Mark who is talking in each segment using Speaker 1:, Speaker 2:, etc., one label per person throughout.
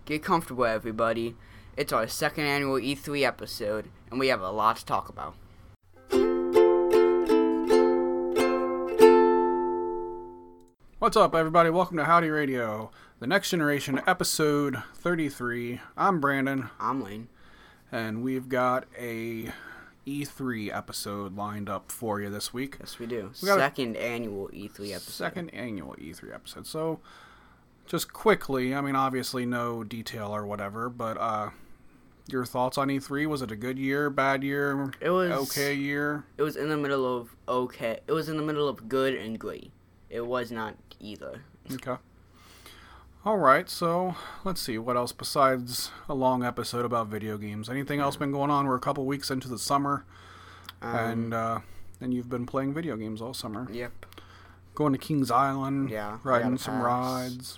Speaker 1: Get comfortable, everybody. It's our second annual E3 episode, and we have a lot to talk about.
Speaker 2: What's up, everybody? Welcome to Howdy Radio, the Next Generation, episode 33. I'm Brandon.
Speaker 1: I'm Lane.
Speaker 2: And we've got a E3 episode lined up for you this week.
Speaker 1: Yes, we do. Second annual E3 episode.
Speaker 2: Second annual E3 episode. So, just quickly, I mean, obviously no detail or whatever, but your thoughts on E3? Was it a good year, bad year, okay year?
Speaker 1: It was in the middle of okay. It was in the middle of good and great. It was not either.
Speaker 2: Okay. Alright, so let's see, what else besides a long episode about video games? Anything else been going on? We're a couple weeks into the summer, and you've been playing video games all summer.
Speaker 1: Yep.
Speaker 2: Going to Kings Island, riding some rides.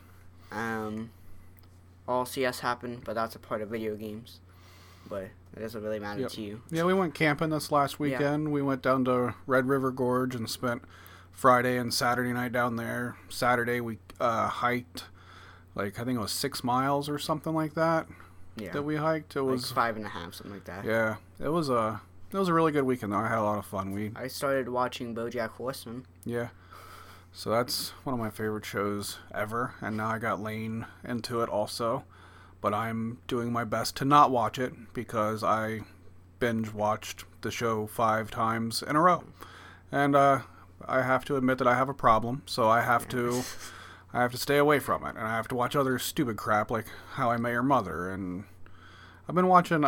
Speaker 1: All CS happened, but that's a part of video games. But it doesn't really matter to you.
Speaker 2: Yeah, we went camping this last weekend. Yeah. We went down to Red River Gorge and spent Friday and Saturday night down there. Saturday we hiked, I think it was 6 miles or something like that. Yeah. That we hiked. It was
Speaker 1: 5.5, something like that.
Speaker 2: Yeah, it was a really good weekend though. I had a lot of fun.
Speaker 1: I started watching BoJack Horseman.
Speaker 2: Yeah. So that's one of my favorite shows ever, and now I got Lane into it also. But I'm doing my best to not watch it because I binge watched the show 5 times in a row. And I have to admit that I have a problem, so I have to stay away from it, and I have to watch other stupid crap like How I Met Your Mother, and I've been watching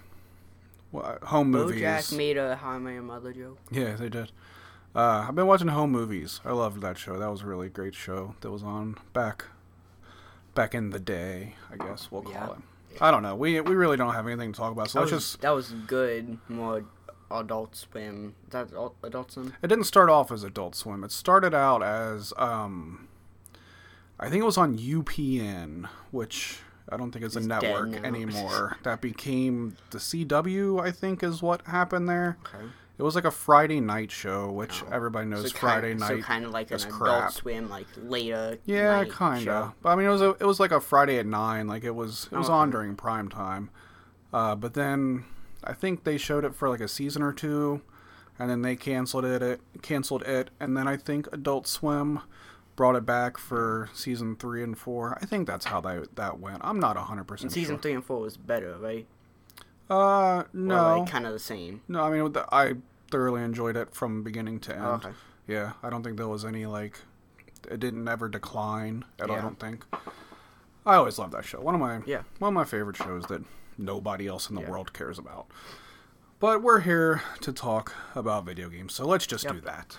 Speaker 2: home movies.
Speaker 1: BoJack made a How I Met Your Mother joke.
Speaker 2: Yeah, they did. I've been watching home movies. I loved that show. That was a really great show that was on back in the day, I guess we'll call it. I don't know. We really don't have anything to talk about, so
Speaker 1: that was good. More Adult Swim. Is that Adult Swim?
Speaker 2: It didn't start off as Adult Swim. It started out as I think it was on UPN, which I don't think is a network anymore. That became the CW, I think, is what happened there. Okay. It was like a Friday night show, which everybody knows Friday night. So
Speaker 1: kind of like an Adult Swim, like later.
Speaker 2: Yeah, kind of. But I mean, it was like a Friday at 9. Like it was on during prime time. But then I think they showed it for like a season or 2, and then they canceled it, and then I think Adult Swim brought it back for season 3 and 4. I think that's how that went. I'm not 100% sure.
Speaker 1: Season 3 and 4 was better, right?
Speaker 2: No.
Speaker 1: Or kind of the same.
Speaker 2: No, I mean, I thoroughly enjoyed it from beginning to end. Oh, okay. Yeah, I don't think there was any, it didn't ever decline at all, I don't think. I always loved that show. One of my favorite shows that nobody else in the world cares about. But we're here to talk about video games, so let's just do that.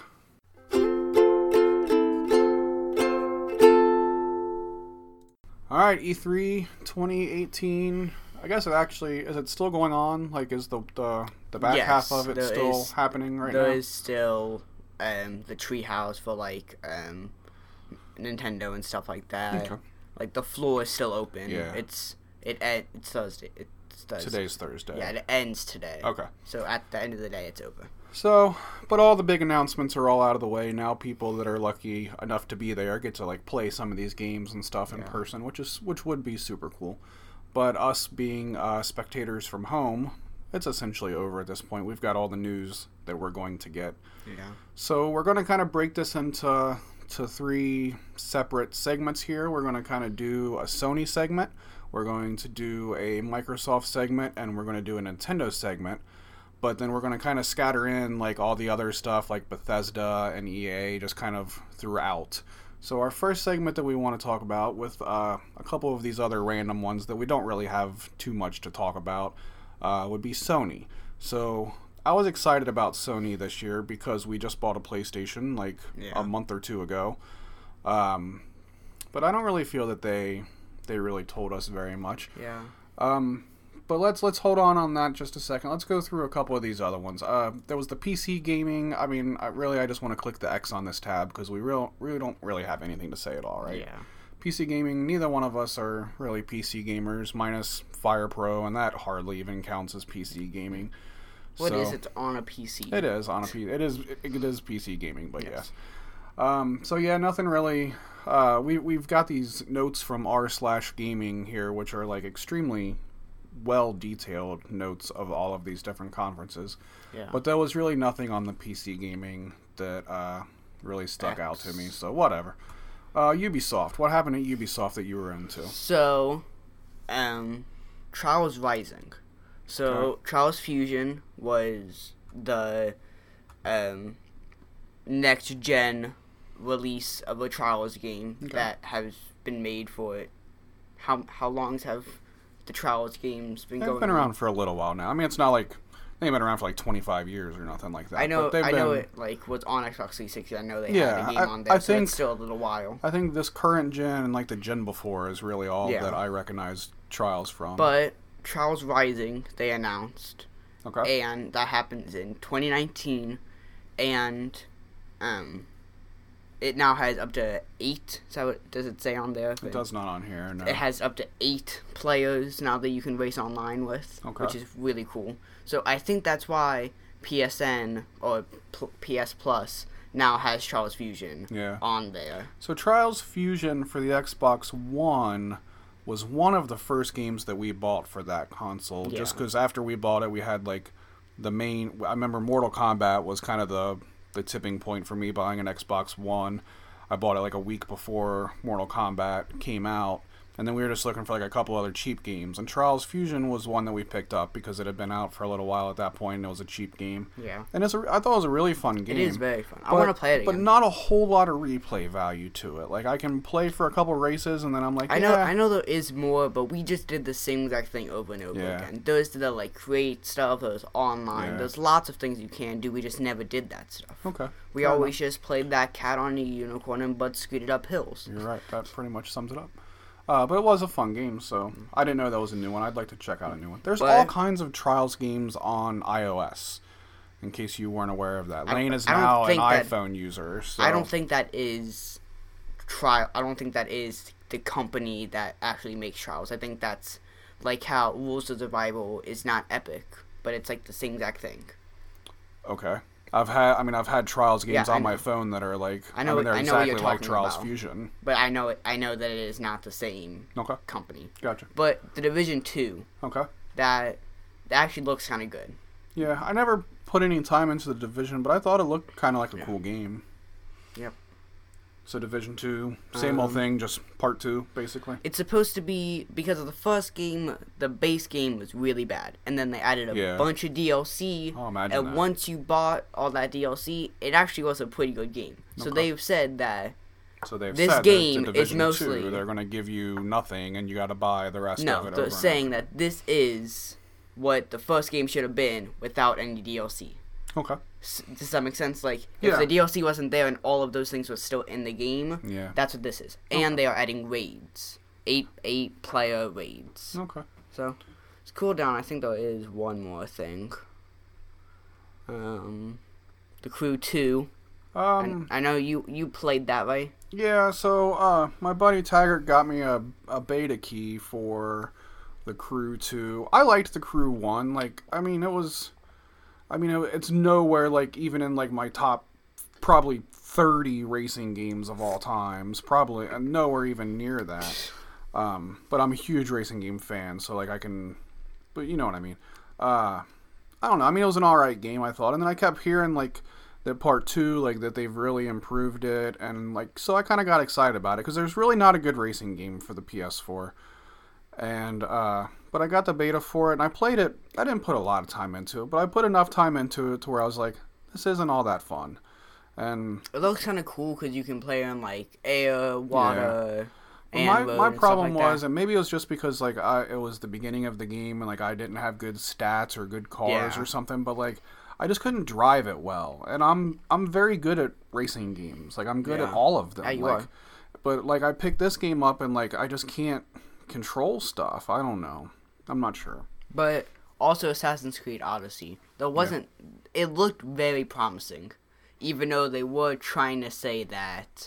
Speaker 2: Alright, E3 2018. I guess is it still going on? Is the back half of it still happening right now?
Speaker 1: There is still the treehouse for Nintendo and stuff like that. Okay. The floor is still open. Yeah. It's Thursday.
Speaker 2: Today's Thursday.
Speaker 1: Yeah, it ends today.
Speaker 2: Okay.
Speaker 1: So at the end of the day, it's open.
Speaker 2: So, but all the big announcements are all out of the way now. People that are lucky enough to be there get to play some of these games and stuff in person, which would be super cool. But us being spectators from home, it's essentially over at this point. We've got all the news that we're going to get. Yeah. So we're going to kind of break this into 3 separate segments here. We're going to kind of do a Sony segment. We're going to do a Microsoft segment, and we're going to do a Nintendo segment. But then we're going to kind of scatter in all the other stuff like Bethesda and EA just kind of throughout. So our first segment that we want to talk about with a couple of these other random ones that we don't really have too much to talk about would be Sony. So I was excited about Sony this year because we just bought a PlayStation a month or 2 ago. But I don't really feel that they really told us very much.
Speaker 1: Yeah.
Speaker 2: But let's hold on that just a second. Let's go through a couple of these other ones. There was the PC gaming. I mean, I just want to click the X on this tab because we really don't really have anything to say at all, right?
Speaker 1: Yeah.
Speaker 2: PC gaming, neither one of us are really PC gamers, minus Fire Pro, and that hardly even counts as PC gaming.
Speaker 1: What is it on a PC?
Speaker 2: It is on a PC. It is PC gaming, but yes. So yeah, nothing really we've got these notes from r/gaming here, which are like extremely well detailed notes of all of these different conferences.
Speaker 1: Yeah.
Speaker 2: But there was really nothing on the PC gaming that really stuck out to me. So whatever. Ubisoft. What happened at Ubisoft that you were into?
Speaker 1: So, Trials Rising. So, Trials Fusion was the next gen release of a Trials game that has been made for it. How long have the Trials games been going?
Speaker 2: They've been around for a little while now. I mean, it's not like they've been around for like 25 years or nothing like that.
Speaker 1: I know it like was on Xbox 360. I know they had a game on there, so it's still a little while.
Speaker 2: I think this current gen and like the gen before is really all that I recognize Trials from.
Speaker 1: But Trials Rising, they announced.
Speaker 2: Okay.
Speaker 1: And that happens in 2019, and it now has up to 8. So does it say on there?
Speaker 2: It does not on here. No.
Speaker 1: It has up to 8 players now that you can race online with, which is really cool. So I think that's why PSN or PS Plus now has Trials Fusion on there.
Speaker 2: So Trials Fusion for the Xbox One was one of the first games that we bought for that console. Yeah. Just because after we bought it, we had like the main... I remember Mortal Kombat was kind of the tipping point for me buying an Xbox One. I bought it like a week before Mortal Kombat came out. And then we were just looking for like a couple other cheap games. And Trials Fusion was one that we picked up because it had been out for a little while at that point and it was a cheap game.
Speaker 1: Yeah.
Speaker 2: And I thought it was a really fun game.
Speaker 1: It is very fun. I want to play it again.
Speaker 2: But not a whole lot of replay value to it. Like I can play for a couple races and then I'm like,
Speaker 1: I know there is more, but we just did the same exact thing over and over again. There's the like create stuff, there's online, there's lots of things you can do. We just never did that stuff.
Speaker 2: Okay.
Speaker 1: We always just played that cat on a unicorn and butt scooted up hills.
Speaker 2: You're right. That pretty much sums it up. But it was a fun game, so I didn't know that was a new one. I'd like to check out a new one. There's all kinds of Trials games on iOS, in case you weren't aware of that. Lane is now an iPhone user. So.
Speaker 1: I don't think that is I don't think that is the company that actually makes Trials. I think that's like how Rules of Survival is not Epic, but it's like the same exact thing.
Speaker 2: Okay. I've had Trials games on my phone that are like they're exactly like Trials Fusion.
Speaker 1: But I know that it is not the same company.
Speaker 2: Gotcha.
Speaker 1: But the Division 2.
Speaker 2: Okay.
Speaker 1: That actually looks kind of good.
Speaker 2: Yeah, I never put any time into the Division, but I thought it looked kind of like a cool game.
Speaker 1: Yep.
Speaker 2: So Division 2, same old thing, just part 2, basically.
Speaker 1: It's supposed to be, because of the first game, the base game was really bad. And then they added a bunch of DLC.
Speaker 2: Oh, imagine
Speaker 1: and once you bought all that DLC, it actually was a pretty good game. So they've said that this game is mostly...
Speaker 2: 2, they're going to give you nothing, and you got to buy the rest of it over.
Speaker 1: No, they're saying that this is what the first game should have been without any DLC.
Speaker 2: Okay.
Speaker 1: Does that make sense? Like, if the DLC wasn't there and all of those things were still in the game, that's what this is. And they are adding raids. 8 player raids.
Speaker 2: Okay.
Speaker 1: So, let's cool down. I think there is one more thing. The Crew 2. I know you played that, right?
Speaker 2: Yeah, so my buddy Taggart got me a beta key for the Crew 2. I liked the Crew 1. Like, it's nowhere, like, even in, like, my top probably 30 racing games of all times. Probably nowhere even near that. But I'm a huge racing game fan, so, like, but you know what I mean. I don't know. I mean, it was an alright game, I thought. And then I kept hearing, like, that part 2, like, that they've really improved it. And, like, so I kind of got excited about it, because there's really not a good racing game for the PS4. And, but I got the beta for it, and I played it. I didn't put a lot of time into it, but I put enough time into it to where I was like, this isn't all that fun. And
Speaker 1: it looks kind of cool because you can play on, like, air, water, and
Speaker 2: my problem was, and maybe it was just because, like, it was the beginning of the game, and, like, I didn't have good stats or good cars or something, but, like, I just couldn't drive it well. And I'm very good at racing games. Like, I'm good at all of them.
Speaker 1: Yeah, you are.
Speaker 2: But, like, I picked this game up, and, like, I just can't control stuff. I don't know. I'm not sure.
Speaker 1: But also Assassin's Creed Odyssey. It looked very promising. Even though they were trying to say that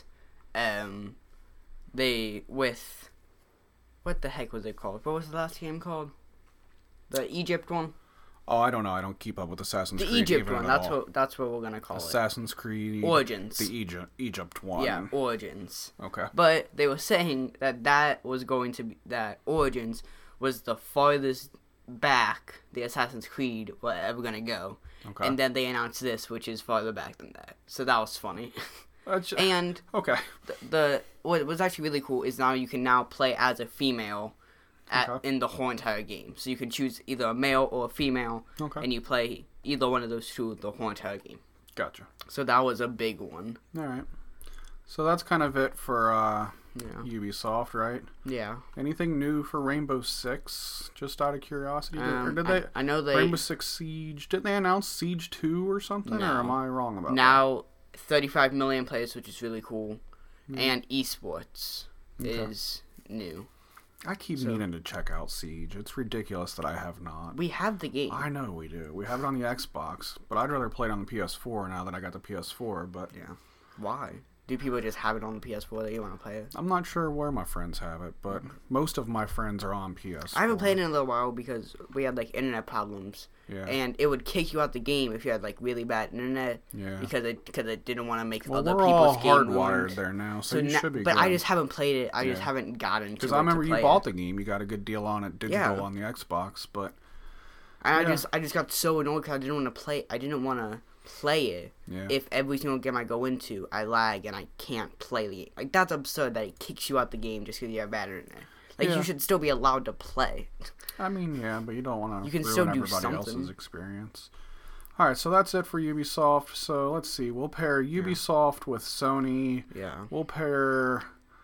Speaker 1: what the heck was it called? What was the last game called? The Egypt one?
Speaker 2: Oh, I don't know. I don't keep up with Assassin's Creed.
Speaker 1: The Egypt one. That's what we're gonna call
Speaker 2: Assassin's Creed
Speaker 1: Origins.
Speaker 2: The Egypt one.
Speaker 1: Yeah, Origins.
Speaker 2: Okay.
Speaker 1: But they were saying that Origins was the farthest back the Assassin's Creed were ever gonna go. Okay. And then they announced this, which is farther back than that. So that was funny. And
Speaker 2: okay.
Speaker 1: What was actually really cool is now you can now play as a female. In the whole entire game. So you can choose either a male or a female, and you play either one of those two the whole entire game.
Speaker 2: Gotcha.
Speaker 1: So that was a big one.
Speaker 2: All right. So that's kind of it for Ubisoft, right?
Speaker 1: Yeah.
Speaker 2: Anything new for Rainbow Six? Just out of curiosity,
Speaker 1: I know they
Speaker 2: Rainbow Six Siege. Didn't they announce Siege 2 or something?
Speaker 1: No.
Speaker 2: Or am I wrong about that?
Speaker 1: Now 35 million players, which is really cool, and esports is new.
Speaker 2: I keep needing to check out Siege. It's ridiculous that I have not.
Speaker 1: We have the game.
Speaker 2: I know we do. We have it on the Xbox, but I'd rather play it on the PS4 now that I got the PS4. But
Speaker 1: yeah, why? Do people just have it on the PS4 that you want to play it?
Speaker 2: I'm not sure where my friends have it, but most of my friends are on PS4.
Speaker 1: I haven't played it in a little while because we had internet problems.
Speaker 2: Yeah.
Speaker 1: And it would kick you out the game if you had really bad internet.
Speaker 2: Yeah.
Speaker 1: Because it didn't want to make other
Speaker 2: people's
Speaker 1: game
Speaker 2: all hardwired there now, so you should be
Speaker 1: But
Speaker 2: good.
Speaker 1: I just haven't played it. I just haven't gotten to it.
Speaker 2: Because I remember you bought the game. You got a good deal on it digital on the Xbox, but
Speaker 1: I just got so annoyed because I didn't want to play. I didn't want to play it if every single game I go into I lag and I can't play the game. That's absurd that it kicks you out the game just because you have bad internet. You should still be allowed to play.
Speaker 2: I mean, yeah, but you don't want to ruin
Speaker 1: still do
Speaker 2: everybody else's experience. All right, so that's it for Ubisoft. So let's see. We'll pair Ubisoft with Sony.
Speaker 1: Yeah.
Speaker 2: We'll pair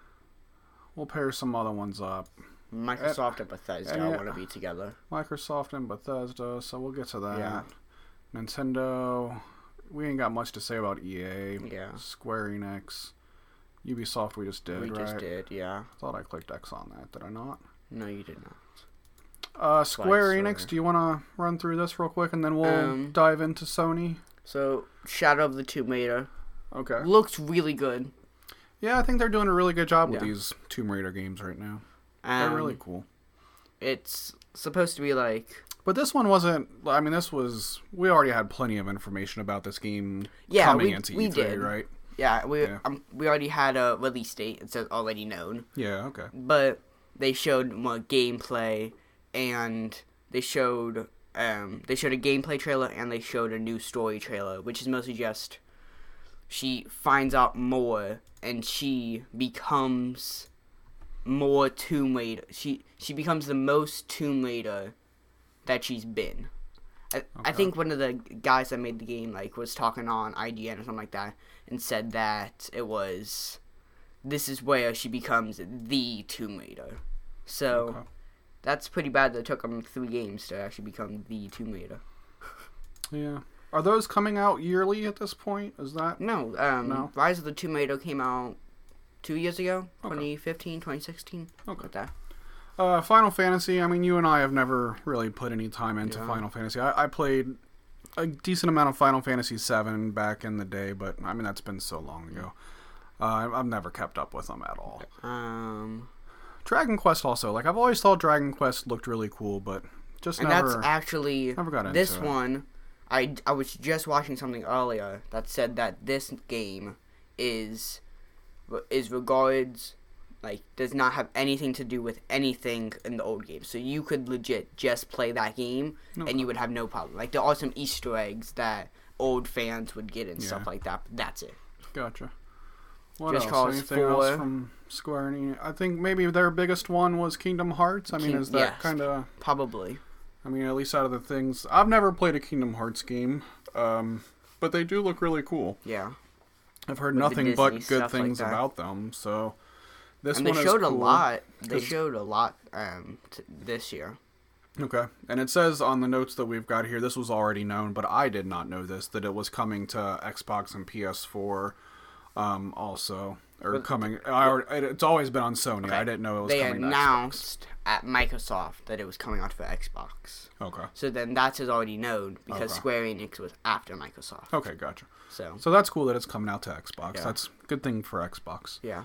Speaker 2: some other ones up.
Speaker 1: Microsoft and Bethesda want to be together.
Speaker 2: Microsoft and Bethesda, so we'll get to that.
Speaker 1: Yeah.
Speaker 2: Nintendo, we ain't got much to say about EA.
Speaker 1: Yeah.
Speaker 2: Square Enix. Ubisoft we just did,
Speaker 1: We just did, yeah.
Speaker 2: I thought I clicked X on that. Did I not?
Speaker 1: No, you did not.
Speaker 2: Square Enix, do you want to run through this real quick and then we'll dive into Sony?
Speaker 1: So, Shadow of the Tomb Raider.
Speaker 2: Okay.
Speaker 1: Looks really good.
Speaker 2: Yeah, I think they're doing a really good job with these Tomb Raider games right now. They're really cool.
Speaker 1: It's supposed to be
Speaker 2: But this one wasn't... I mean, we already had plenty of information about this game coming into E3,
Speaker 1: did.
Speaker 2: right?
Speaker 1: Yeah, we already had a release date. It says already known.
Speaker 2: Yeah, okay.
Speaker 1: But they showed more gameplay, and they showed a gameplay trailer, and they showed a new story trailer, which is mostly just she finds out more, and she becomes more Tomb Raider. She becomes the most Tomb Raider that she's been. I think one of the guys that made the game was talking on IGN or something like that and said that this is where she becomes the Tomb Raider. So that's pretty bad that it took them 3 games to actually become the Tomb Raider.
Speaker 2: Yeah. Are those coming out yearly at this point? Is that...
Speaker 1: No.
Speaker 2: No?
Speaker 1: Rise of the Tomb Raider came out 2 years ago, 2015, 2016.
Speaker 2: Okay.
Speaker 1: Like that.
Speaker 2: Final Fantasy, I mean, you and I have never really put any time into Final Fantasy. I played a decent amount of Final Fantasy VII back in the day, but, I mean, that's been so long ago. I've never kept up with them at all. Dragon Quest also. I've always thought Dragon Quest looked really cool, but never...
Speaker 1: And that's actually...
Speaker 2: Never got into
Speaker 1: this one, I was just watching something earlier that said that this game is regards... does not have anything to do with anything in the old game. So you could legit just play that game, and you would have no problem. There are some Easter eggs that old fans would get and stuff like that, but that's it.
Speaker 2: Gotcha. What
Speaker 1: Just
Speaker 2: else?
Speaker 1: Cause
Speaker 2: Anything else from Square Enix? I think maybe their biggest one was Kingdom Hearts. I mean, is that kind of...
Speaker 1: Probably.
Speaker 2: I mean, at least out of the things... I've never played a Kingdom Hearts game, but they do look really cool.
Speaker 1: Yeah.
Speaker 2: I've heard nothing but good things about them, so... This
Speaker 1: and
Speaker 2: one
Speaker 1: they showed
Speaker 2: cool.
Speaker 1: a lot. They showed a lot this year.
Speaker 2: Okay. And it says on the notes that we've got here, this was already known, but I did not know this, that it was coming to Xbox and PS4 also. Or coming... it's always been on Sony. Okay. I didn't know it was coming to Xbox. They
Speaker 1: announced at Microsoft that it was coming out for Xbox.
Speaker 2: Okay.
Speaker 1: So then that's already known because Square Enix was after Microsoft.
Speaker 2: Okay, gotcha.
Speaker 1: So
Speaker 2: that's cool that it's coming out to Xbox. Yeah. That's a good thing for Xbox.
Speaker 1: Yeah.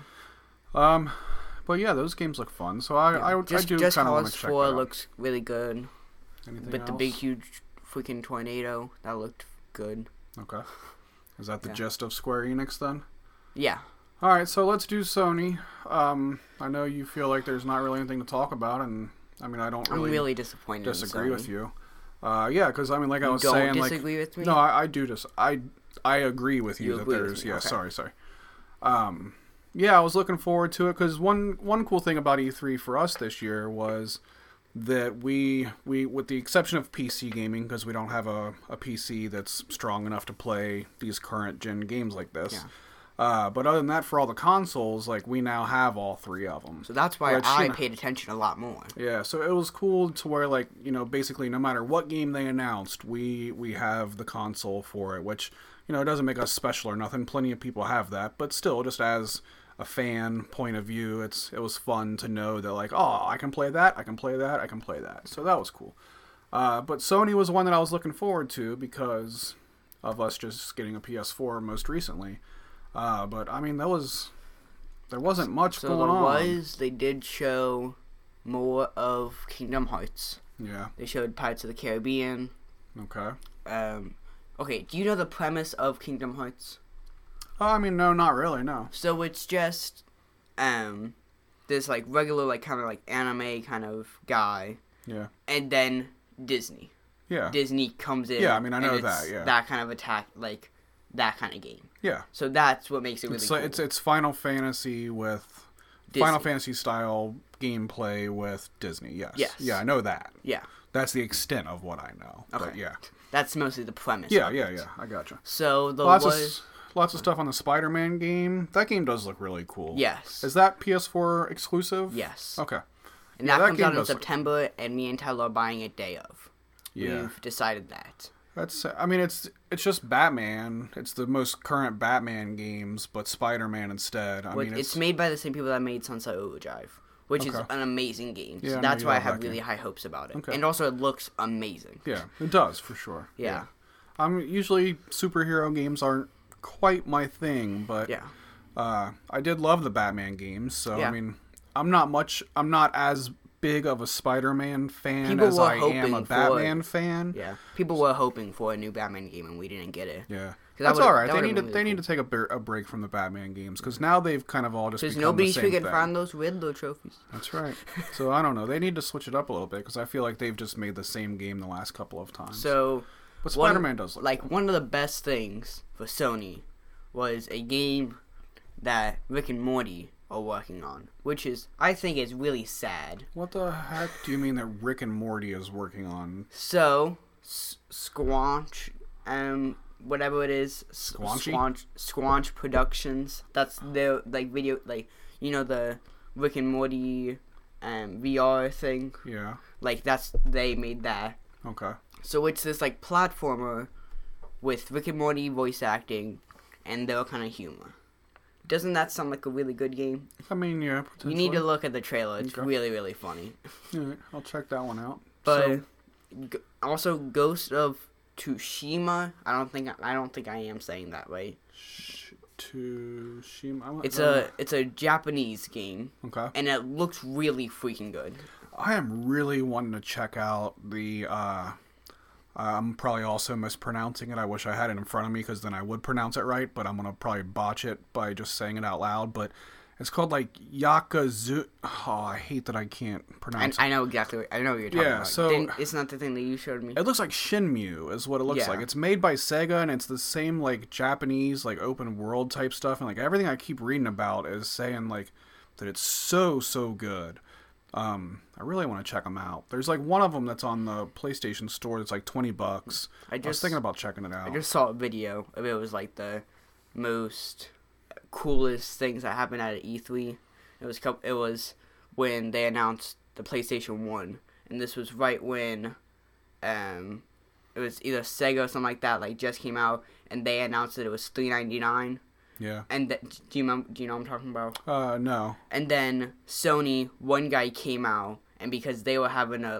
Speaker 2: But yeah, those games look fun. So I do kind of want to check it out.
Speaker 1: 4 looks really good.
Speaker 2: Anything
Speaker 1: with
Speaker 2: else?
Speaker 1: The big, huge freaking tornado. That looked good.
Speaker 2: Okay. Is that the gist of Square Enix then?
Speaker 1: Yeah.
Speaker 2: All right, so let's do Sony. I know you feel like there's not really anything to talk about, and I mean, I'm
Speaker 1: really disappointed.
Speaker 2: Disagree with you. Yeah, because I mean, like I was saying,
Speaker 1: don't disagree with me?
Speaker 2: No, I do just I agree with you that there's
Speaker 1: yeah.
Speaker 2: Okay. Sorry. Yeah, I was looking forward to it because one cool thing about E3 for us this year was that we with the exception of PC gaming, because we don't have a PC that's strong enough to play these current gen games like this.
Speaker 1: Yeah.
Speaker 2: But other than that, for all the consoles, like we now have all three of them.
Speaker 1: So that's why I paid attention a lot more.
Speaker 2: Yeah, so it was cool to where, like, you know, basically no matter what game they announced, we have the console for it, which, you know, it doesn't make us special or nothing. Plenty of people have that, but still, just as a fan point of view, it was fun to know that, like, oh, I can play that, I can play that, I can play that. So that was cool. But Sony was one that I was looking forward to because of us just getting a PS4 most recently. But I mean, there wasn't much going on.
Speaker 1: They did show more of Kingdom Hearts.
Speaker 2: Yeah.
Speaker 1: They showed Pirates of the Caribbean.
Speaker 2: Okay.
Speaker 1: Okay, do you know the premise of Kingdom Hearts?
Speaker 2: I mean, no, not really, no.
Speaker 1: So it's just, this, like, regular, like, kind of, like, anime kind of guy.
Speaker 2: Yeah.
Speaker 1: And then Disney.
Speaker 2: Yeah.
Speaker 1: Disney comes in.
Speaker 2: Yeah, I mean, I know that, yeah.
Speaker 1: That kind of attack, like, that kind of game.
Speaker 2: Yeah.
Speaker 1: So that's what makes it really cool.
Speaker 2: It's Final Fantasy with Disney. Final Fantasy style gameplay with Disney. Yes.
Speaker 1: Yes.
Speaker 2: Yeah, I know that.
Speaker 1: Yeah.
Speaker 2: That's the extent of what I know.
Speaker 1: Okay.
Speaker 2: But yeah.
Speaker 1: That's mostly the premise.
Speaker 2: Yeah. I gotcha.
Speaker 1: So
Speaker 2: lots of stuff on the Spider-Man game. That game does look really cool.
Speaker 1: Yes.
Speaker 2: Is that PS4 exclusive?
Speaker 1: Yes.
Speaker 2: Okay.
Speaker 1: And that comes out in September, and me and Tyler are buying it day of.
Speaker 2: Yeah.
Speaker 1: We've decided that.
Speaker 2: It's just Batman. It's the most current Batman games, but Spider-Man instead.
Speaker 1: It's made by the same people that made Sunset Overdrive, which is an amazing game. So that's why I have really high hopes about it. Okay. And also, it looks amazing.
Speaker 2: Yeah, it does, for sure.
Speaker 1: Yeah.
Speaker 2: Usually superhero games aren't quite my thing, but I did love the Batman games, so I mean, I'm not as big of a Spider-Man fan as I am a Batman fan.
Speaker 1: Yeah, people were hoping for a new Batman game, and we didn't get it.
Speaker 2: Yeah, that's all right. They need to take a break from the Batman games, because now they've kind of all just become
Speaker 1: nobody's
Speaker 2: the same thing.
Speaker 1: find those Riddler trophies.
Speaker 2: That's right. So I don't know. They need to switch it up a little bit, because I feel like they've just made the same game the last couple of times. But Spider-Man does look cool.
Speaker 1: One of the best things for Sony was a game that Rick and Morty are working on, which I think is really sad.
Speaker 2: What the heck do you mean that Rick and Morty is working on?
Speaker 1: So, Squanch, whatever it is, Squanch Productions. That's their video, the Rick and Morty VR thing.
Speaker 2: Yeah.
Speaker 1: They made that.
Speaker 2: Okay.
Speaker 1: So it's this platformer with Rick and Morty voice acting and their kind of humor. Doesn't that sound like a really good game?
Speaker 2: I mean, yeah, potentially.
Speaker 1: You need to look at the trailer. It's really, really funny.
Speaker 2: All right, I'll check that one out.
Speaker 1: But also Ghost of Tsushima. I don't think I am saying that right.
Speaker 2: Tsushima.
Speaker 1: It's a Japanese game.
Speaker 2: Okay.
Speaker 1: And it looks really freaking good.
Speaker 2: I am really wanting to check out the. I'm probably also mispronouncing it. I wish I had it in front of me, because then I would pronounce it right, but I'm going to probably botch it by just saying it out loud. But it's called Yakuza. Oh, I hate that I can't pronounce it.
Speaker 1: I know exactly. I know what you're talking about.
Speaker 2: So
Speaker 1: it's not the thing that you showed me.
Speaker 2: It looks like Shenmue is what it looks like. It's made by Sega, and it's the same Japanese open world type stuff, and everything I keep reading about is saying that it's so good. I really want to check them out. There's one of them that's on the PlayStation Store that's $20. I was thinking about checking it out.
Speaker 1: I just saw a video of it. Was the most coolest things that happened at E3. It was when they announced the PlayStation 1, and this was right when it was either Sega or something like that just came out, and they announced that it was $3.99.
Speaker 2: Yeah.
Speaker 1: And do you know what I'm talking about?
Speaker 2: No.
Speaker 1: And then Sony, one guy came out, and because they were having a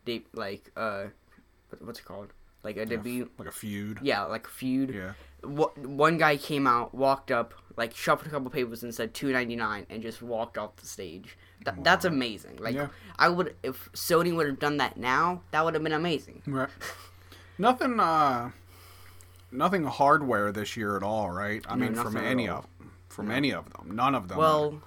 Speaker 1: what's it called? A debut.
Speaker 2: Like a feud.
Speaker 1: Yeah, like a feud.
Speaker 2: Yeah.
Speaker 1: One guy came out, walked up, shuffled a couple papers and said $2.99, and just walked off the stage. That's amazing. If Sony would have done that now, that would have been amazing.
Speaker 2: Right. Nothing hardware this year at all, right? I mean, from any of them. None of them.
Speaker 1: Well,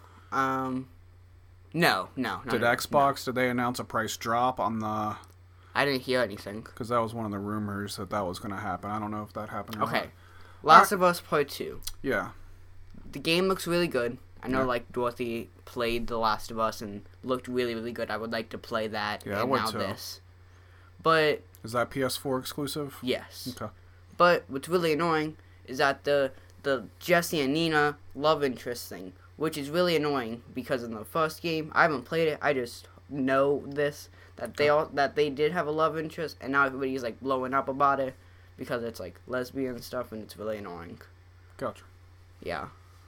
Speaker 1: no.
Speaker 2: Did Xbox, did they announce a price drop on the...
Speaker 1: I didn't hear anything.
Speaker 2: Because that was one of the rumors that was going to happen. I don't know if that happened or
Speaker 1: not. Last of Us Part 2.
Speaker 2: Yeah.
Speaker 1: The game looks really good. I know, Dorothy played The Last of Us and looked really, really good. I would like to play that.
Speaker 2: Yeah, I would too.
Speaker 1: This. But...
Speaker 2: Is that PS4 exclusive?
Speaker 1: Yes.
Speaker 2: Okay.
Speaker 1: But what's really annoying is that the Jesse and Nina love interest thing, which is really annoying because in the first game, I haven't played it, I just know this, that they did have a love interest, and now everybody's, blowing up about it because it's, lesbian stuff, and it's really annoying.
Speaker 2: Gotcha.
Speaker 1: Yeah.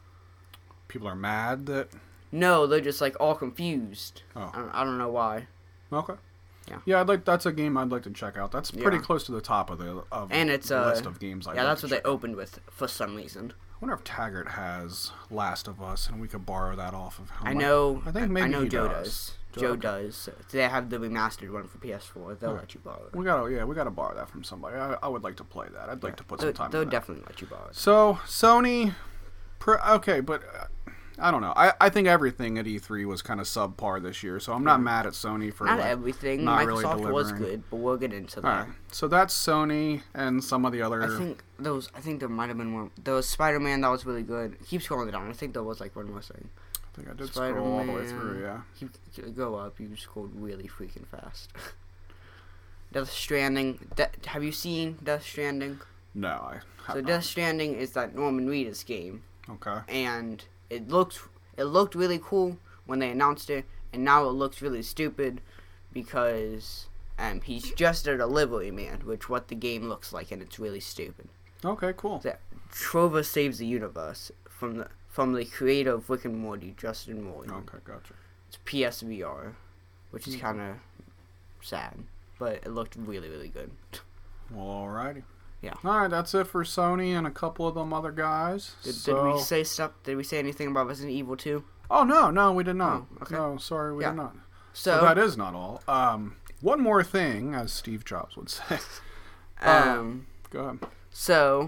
Speaker 2: People are mad that...
Speaker 1: No, they're just, all confused.
Speaker 2: Oh.
Speaker 1: I don't know why.
Speaker 2: Okay.
Speaker 1: Yeah.
Speaker 2: Yeah, that's a game I'd like to check out. That's pretty close to the top of the list of games I'd like
Speaker 1: that's
Speaker 2: to
Speaker 1: what they
Speaker 2: check
Speaker 1: opened with for some reason.
Speaker 2: I wonder if Taggart has Last of Us, and we could borrow that off of him.
Speaker 1: I know
Speaker 2: Joe
Speaker 1: does. Joe does. They have the remastered one for PS4. They'll let you borrow it.
Speaker 2: We gotta borrow that from somebody. I would like to play that. I'd like to put some time.
Speaker 1: They'll definitely let you borrow it.
Speaker 2: So Sony, okay, but I don't know. I think everything at E3 was kind of subpar this year, so I'm not mad at Sony for
Speaker 1: not everything.
Speaker 2: Not
Speaker 1: Microsoft
Speaker 2: really
Speaker 1: was good, but we'll get into that.
Speaker 2: All right. So that's Sony and some of the other.
Speaker 1: I think there might have been one. There was Spider-Man that was really good. Keep scrolling down. I think there was one more thing.
Speaker 2: I think I did scroll all the way through. Yeah.
Speaker 1: Go up. You scrolled really freaking fast. Death Stranding. Have you seen Death Stranding?
Speaker 2: No, I have not.
Speaker 1: Death Stranding is that Norman Reedus game.
Speaker 2: Okay.
Speaker 1: And it looked really cool when they announced it, and now it looks really stupid because he's just a delivery man, which what the game looks like, and it's really stupid.
Speaker 2: Okay, cool.
Speaker 1: Trover Saves the Universe from the creator of Rick and Morty, Justin Morley.
Speaker 2: Okay, gotcha.
Speaker 1: It's PSVR, which is kind of sad, but it looked really, really good.
Speaker 2: Well, alrighty.
Speaker 1: Yeah.
Speaker 2: All right, that's it for Sony and a couple of them other guys.
Speaker 1: Did we say stuff? Did we say anything about Resident Evil 2?
Speaker 2: Oh no, we did not.
Speaker 1: Oh, okay.
Speaker 2: No, sorry, we did not.
Speaker 1: So
Speaker 2: that is not all. One more thing, as Steve Jobs would say. Go ahead.
Speaker 1: So,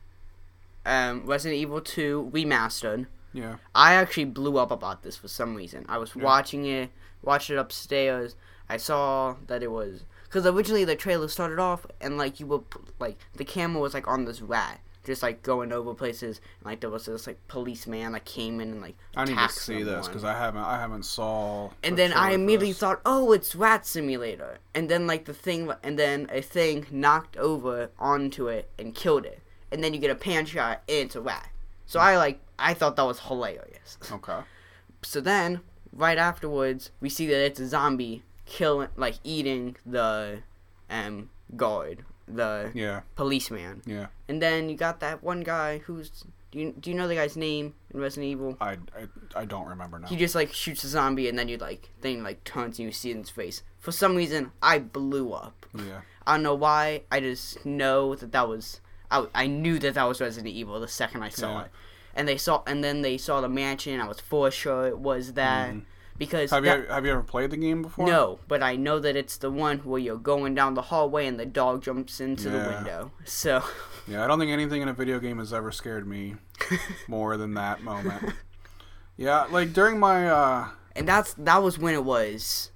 Speaker 1: Resident Evil 2 remastered.
Speaker 2: Yeah.
Speaker 1: I actually blew up about this for some reason. I was watching it upstairs. I saw that it was. Because originally the trailer started off and the camera was on this rat, just going over places, and there was this policeman that came in and
Speaker 2: I need to see this because I haven't saw.
Speaker 1: And then I immediately thought, oh, it's Rat Simulator, and then a thing knocked over onto it and killed it, and then you get a pan shot and it's a rat. So I thought that was hilarious.
Speaker 2: Okay.
Speaker 1: So then right afterwards we see that it's a zombie. Eating the guard, the policeman.
Speaker 2: Yeah.
Speaker 1: And then you got that one guy who's do you know the guy's name in Resident Evil?
Speaker 2: I don't remember now.
Speaker 1: He just shoots a zombie and then turns and you see it in his face. For some reason I blew up.
Speaker 2: Yeah.
Speaker 1: I don't know why. I just know that was I knew that was Resident Evil the second I saw it. And then they saw the mansion. I was for sure it was that. Mm-hmm. Because
Speaker 2: have you ever played the game before?
Speaker 1: No, but I know that it's the one where you're going down the hallway and the dog jumps into the window. So
Speaker 2: yeah, I don't think anything in a video game has ever scared me more than that moment. Yeah, during my
Speaker 1: and that was when it was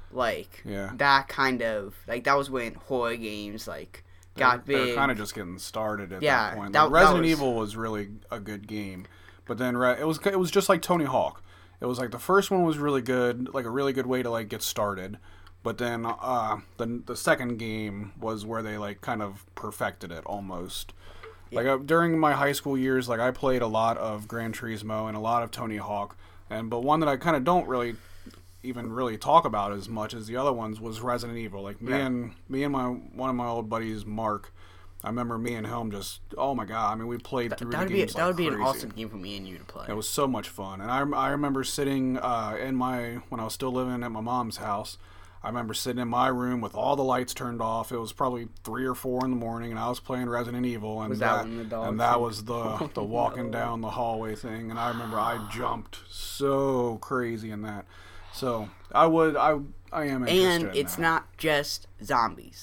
Speaker 1: that kind of that was when horror games got big.
Speaker 2: They're kind of just getting started at that point. Resident Evil was really a good game, but then it was just like Tony Hawk. It was the first one was really good, a really good way to get started. But then the second game was where they kind of perfected it almost. Yeah. During my high school years, I played a lot of Gran Turismo and a lot of Tony Hawk, but one that I kind of don't really talk about as much as the other ones was Resident Evil. Me and one of my old buddies, Mark. I remember me and him just, oh my god, I mean, we played through the games
Speaker 1: That would be an awesome game for me and you to play.
Speaker 2: It was so much fun. And I remember sitting when I was still living at my mom's house, I remember sitting in my room with all the lights turned off. It was probably 3 or 4 in the morning, and I was playing Resident Evil. And that was the walking down the hallway thing. And I remember I jumped so crazy in that. So I am interested
Speaker 1: And it's not just zombies.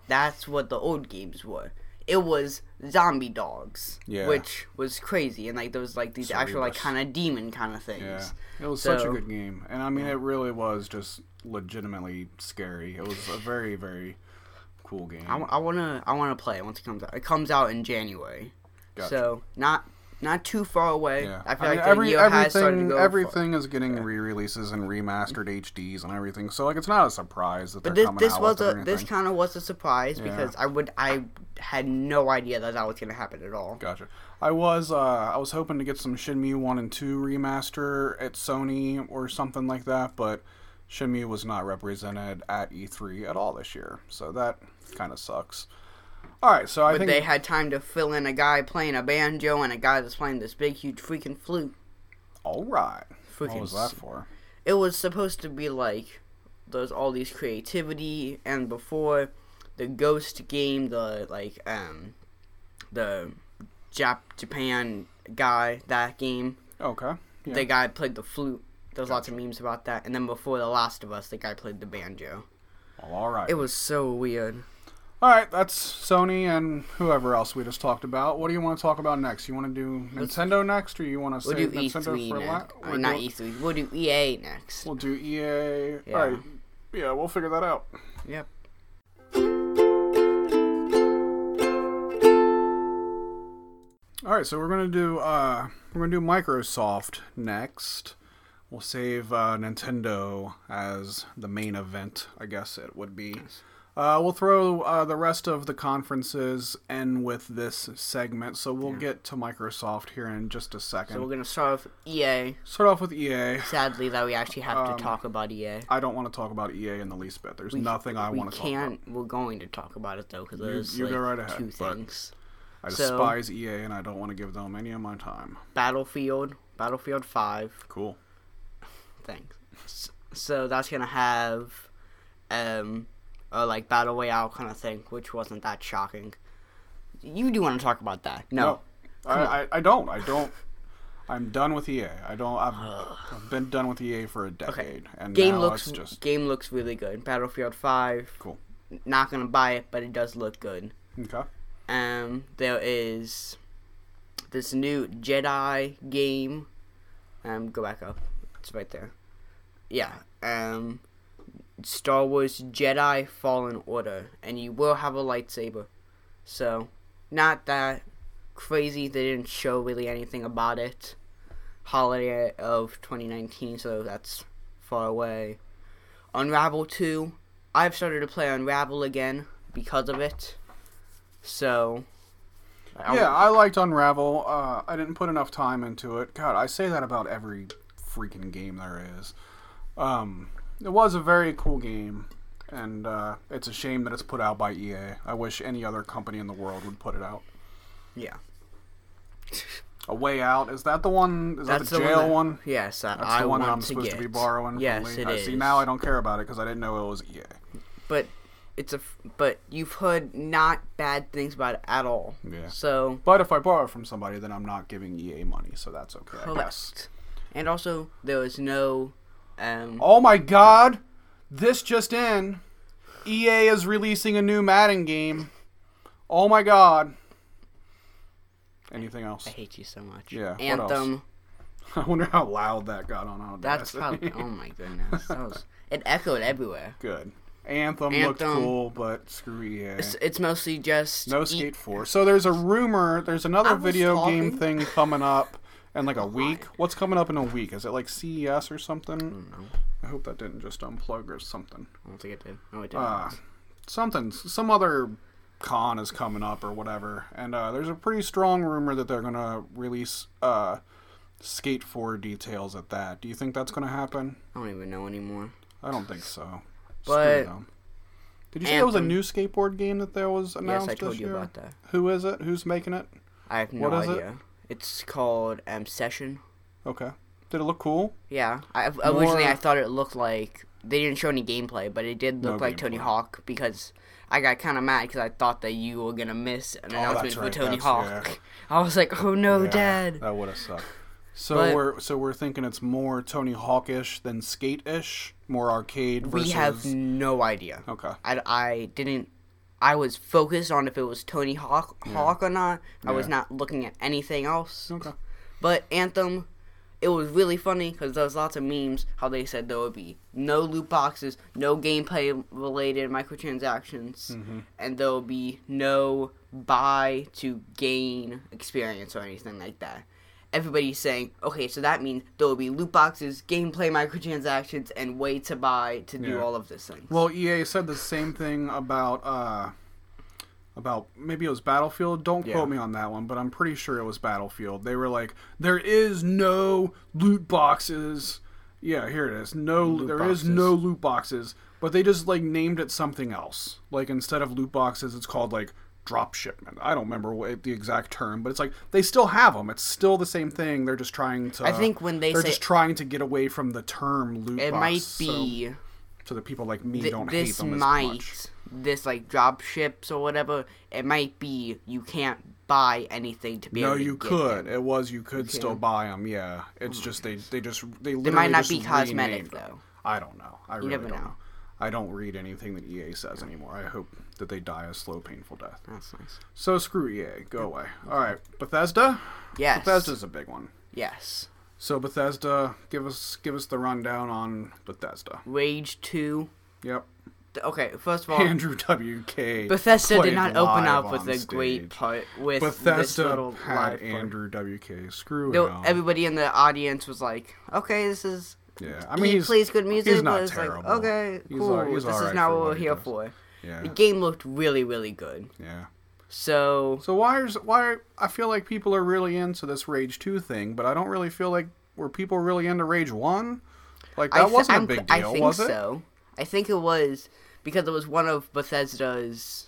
Speaker 1: that's what the old games were. It was zombie dogs, which was crazy, and like there was like these actual like kind of demon kind of things.
Speaker 2: Yeah, it was such a good game, and I mean it really was just legitimately scary. It was a very, very cool game.
Speaker 1: I wanna play it once it comes out. It comes out in January, so not too far away.
Speaker 2: Yeah.
Speaker 1: I feel like the year has started to go.
Speaker 2: Everything is getting re-releases and remastered HDs and everything, so like it's not a surprise that they're coming out with everything.
Speaker 1: This kind of was a surprise because I had no idea that was going to happen at all.
Speaker 2: Gotcha. I was hoping to get some Shenmue 1 and 2 remaster at Sony or something like that, but Shenmue was not represented at E3 at all this year, so that kind of sucks. All right, so I think
Speaker 1: they had time to fill in a guy playing a banjo and a guy that's playing this big, huge freaking flute.
Speaker 2: All right. What was that for?
Speaker 1: It was supposed to be like there's all these creativity, and before the Ghost game, the Japan guy, that game.
Speaker 2: Okay. Yeah.
Speaker 1: The guy played the flute. There's lots of memes about that. And then before The Last of Us, the guy played the banjo.
Speaker 2: All right.
Speaker 1: It was so weird.
Speaker 2: All right, that's Sony and whoever else we just talked about. What do you want to talk about next? You want to do Nintendo next, or you want to say Nintendo
Speaker 1: E3 next? Not E3. We'll do EA next.
Speaker 2: We'll do EA. Yeah. All right. Yeah, we'll figure that out.
Speaker 1: Yep.
Speaker 2: All right, so we're gonna do Microsoft next. We'll save Nintendo as the main event, I guess it would be. Yes. We'll throw the rest of the conferences in with this segment, so we'll get to Microsoft here in just a second.
Speaker 1: So we're going to start off with EA.
Speaker 2: Sadly,
Speaker 1: that we actually have to talk about EA.
Speaker 2: I don't want to talk about EA in the least bit. There's nothing I want to talk about.
Speaker 1: We're going to talk about it, though, because there's
Speaker 2: go right ahead,
Speaker 1: two things.
Speaker 2: I despise EA, and I don't want to give them any of my time.
Speaker 1: Battlefield 5.
Speaker 2: Cool.
Speaker 1: Thanks. So that's going to have... like Battle Royale kind of thing, which wasn't that shocking. You do want to talk about that? No.
Speaker 2: I don't. I'm done with EA. I've been done with EA for a decade, okay. And
Speaker 1: game looks really good. Battlefield 5.
Speaker 2: Cool.
Speaker 1: Not gonna buy it, but it does look good.
Speaker 2: Okay.
Speaker 1: There is this new Jedi game. Go back up. It's right there. Yeah. Star Wars Jedi Fallen Order, and you will have a lightsaber. So, not that crazy. They didn't show really anything about it. Holiday of 2019, so that's far away. Unravel 2. I've started to play Unravel again because of it. So...
Speaker 2: I liked Unravel. I didn't put enough time into it. God, I say that about every freaking game there is. It was a very cool game, and it's a shame that it's put out by EA. I wish any other company in the world would put it out.
Speaker 1: Yeah.
Speaker 2: A Way Out, is that the one? Is that the jail one?
Speaker 1: Yes,
Speaker 2: that's the one that I'm supposed to be borrowing.
Speaker 1: Yes, it is.
Speaker 2: See, now I don't care about it because I didn't know it was EA.
Speaker 1: But you've heard not bad things about it at all.
Speaker 2: Yeah.
Speaker 1: So.
Speaker 2: But if I borrow it from somebody, then I'm not giving EA money, so that's okay.
Speaker 1: Correct. I guess. And also, there was no.
Speaker 2: Oh my God! This just in. EA is releasing a new Madden game. Oh my God! Anything else?
Speaker 1: I hate you so much.
Speaker 2: Yeah.
Speaker 1: Anthem.
Speaker 2: I wonder how loud that got on Audacity.
Speaker 1: That's probably. Oh my goodness! It echoed everywhere.
Speaker 2: Good. Anthem looked cool, but screw EA.
Speaker 1: It's mostly just
Speaker 2: no Skate 4. So there's a rumor. There's another video game thing coming up. In like a week? What's coming up in a week? Is it like CES or something? I
Speaker 1: don't know.
Speaker 2: I hope that didn't just unplug or something.
Speaker 1: I don't think it did. No, it didn't.
Speaker 2: Some other con is coming up or whatever. And there's a pretty strong rumor that they're going to release Skate 4 details at that. Do you think that's going to happen?
Speaker 1: I don't even know anymore.
Speaker 2: I don't think so.
Speaker 1: But...
Speaker 2: Did you say there was a new skateboard game that there was announced this year?
Speaker 1: Yes, I told you about that.
Speaker 2: Who is it? Who's making it?
Speaker 1: I have no idea. It's called Session.
Speaker 2: Okay. Did it look cool?
Speaker 1: Yeah. Originally, I thought it looked like... They didn't show any gameplay, but it did look like Tony Hawk because I got kind of mad because I thought that you were going to miss an announcement for Tony Hawk. Yeah. I was like, oh no, Dad.
Speaker 2: That would have sucked. So we're thinking it's more Tony Hawk-ish than Skate-ish? More arcade versus...
Speaker 1: We have no idea.
Speaker 2: Okay.
Speaker 1: I was focused on if it was Tony Hawk or not. I was not looking at anything else.
Speaker 2: Okay.
Speaker 1: But Anthem, it was really funny because there was lots of memes how they said there would be no loot boxes, no gameplay-related microtransactions, and there will be no buy-to-gain experience or anything like that. Everybody's saying, okay, so that means there will be loot boxes, gameplay microtransactions, and way to buy to do all of this things.
Speaker 2: Well, EA said the same thing about maybe it was Battlefield. Don't quote me on that one, but I'm pretty sure it was Battlefield. They were like, there is no loot boxes. Yeah, here it is. There is no loot boxes, but they just like named it something else. Like instead of loot boxes, it's called like drop shipment. I don't remember the exact term, but it's like they still have them. It's still the same thing. They're just trying to.
Speaker 1: I think when they're
Speaker 2: just trying to get away from the term loot box.
Speaker 1: It might be
Speaker 2: so that people like me don't hate them as much.
Speaker 1: This like drop ships or whatever. It might be you can't buy anything to be able to
Speaker 2: you
Speaker 1: get
Speaker 2: could.
Speaker 1: them.
Speaker 2: It was you could still buy them. Yeah, it's just they literally
Speaker 1: might not
Speaker 2: just
Speaker 1: be cosmetic
Speaker 2: renamed them.
Speaker 1: though.
Speaker 2: I don't know. I really
Speaker 1: never
Speaker 2: don't
Speaker 1: know.
Speaker 2: I don't read anything that EA says anymore. I hope that they die a slow, painful death.
Speaker 1: That's nice.
Speaker 2: So screw EA. Go away. All right, Bethesda.
Speaker 1: Yes.
Speaker 2: Bethesda's a big one.
Speaker 1: Yes.
Speaker 2: So Bethesda, give us the rundown on Bethesda.
Speaker 1: Rage 2.
Speaker 2: Yep.
Speaker 1: Okay, first of all,
Speaker 2: Andrew WK.
Speaker 1: Bethesda did not open up with a great part with
Speaker 2: Bethesda
Speaker 1: this little
Speaker 2: had
Speaker 1: live
Speaker 2: Andrew WK. Screw him.
Speaker 1: Everybody in the audience was like, "Okay, this is."
Speaker 2: Yeah, I mean,
Speaker 1: he plays good music,
Speaker 2: he's not
Speaker 1: but it's
Speaker 2: terrible.
Speaker 1: like, okay, cool.
Speaker 2: He's
Speaker 1: this is not what we're here for.
Speaker 2: Yeah.
Speaker 1: The game looked really, really good.
Speaker 2: Yeah.
Speaker 1: So
Speaker 2: why I feel like people are really into this Rage 2 thing, but I don't really feel like were people really into Rage 1? Like that wasn't a big deal, was it?
Speaker 1: I think so. I think it was because it was one of Bethesda's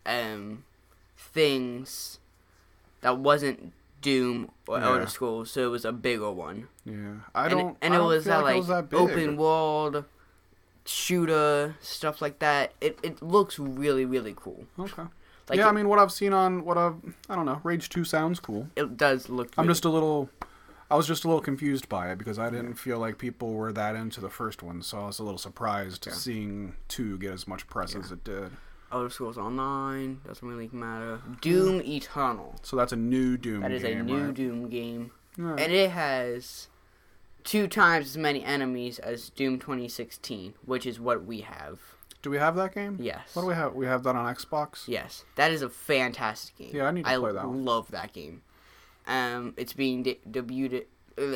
Speaker 1: things that wasn't Doom or Elder Scrolls, so it was a bigger one.
Speaker 2: Yeah,
Speaker 1: it was that open world shooter stuff like that. It looks really, really cool.
Speaker 2: Okay. Like I mean, what I've seen on I don't know, Rage 2 sounds cool.
Speaker 1: It does look.
Speaker 2: I was just a little confused by it because I didn't feel like people were that into the first one, so I was a little surprised seeing 2 get as much press as it did.
Speaker 1: Elder Scrolls Online doesn't really matter. Doom Eternal.
Speaker 2: So that's a new Doom game.
Speaker 1: That is a new
Speaker 2: right?
Speaker 1: Doom game.
Speaker 2: Right.
Speaker 1: And it has 2 times as many enemies as Doom 2016, which is what we have.
Speaker 2: Do we have that game?
Speaker 1: Yes.
Speaker 2: What do we have? We have that on Xbox?
Speaker 1: Yes. That is a fantastic game.
Speaker 2: Yeah, I need to play that one.
Speaker 1: I love that game. It's being debuted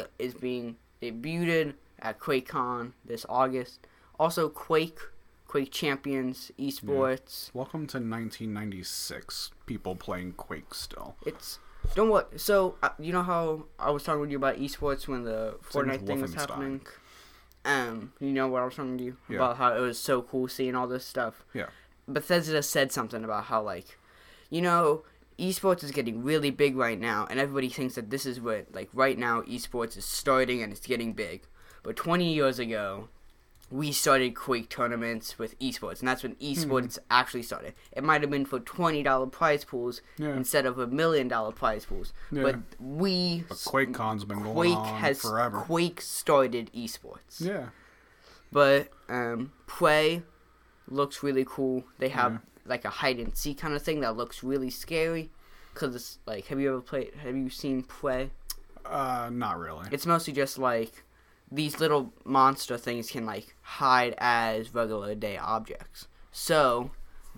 Speaker 1: at QuakeCon this August. Also, Quake Champions Esports.
Speaker 2: Yeah. Welcome to 1996. People playing Quake still.
Speaker 1: Don't worry. So you know how I was talking with you about esports when the Fortnite thing was happening. You know what I was talking to you about how it was so cool seeing all this stuff.
Speaker 2: Yeah.
Speaker 1: Bethesda said something about how esports is getting really big right now, and everybody thinks that this is what right now esports is starting and it's getting big. But 20 years ago, we started Quake tournaments with esports, and that's when esports actually started. It might have been for $20 prize pools instead of $1 million prize pools. Yeah. But
Speaker 2: QuakeCon's been going on forever.
Speaker 1: Quake started esports.
Speaker 2: Yeah.
Speaker 1: But Prey looks really cool. They have a hide and seek kind of thing that looks really scary. Cause it's have you seen Prey?
Speaker 2: Not really.
Speaker 1: It's mostly just these little monster things can hide as regular day objects. So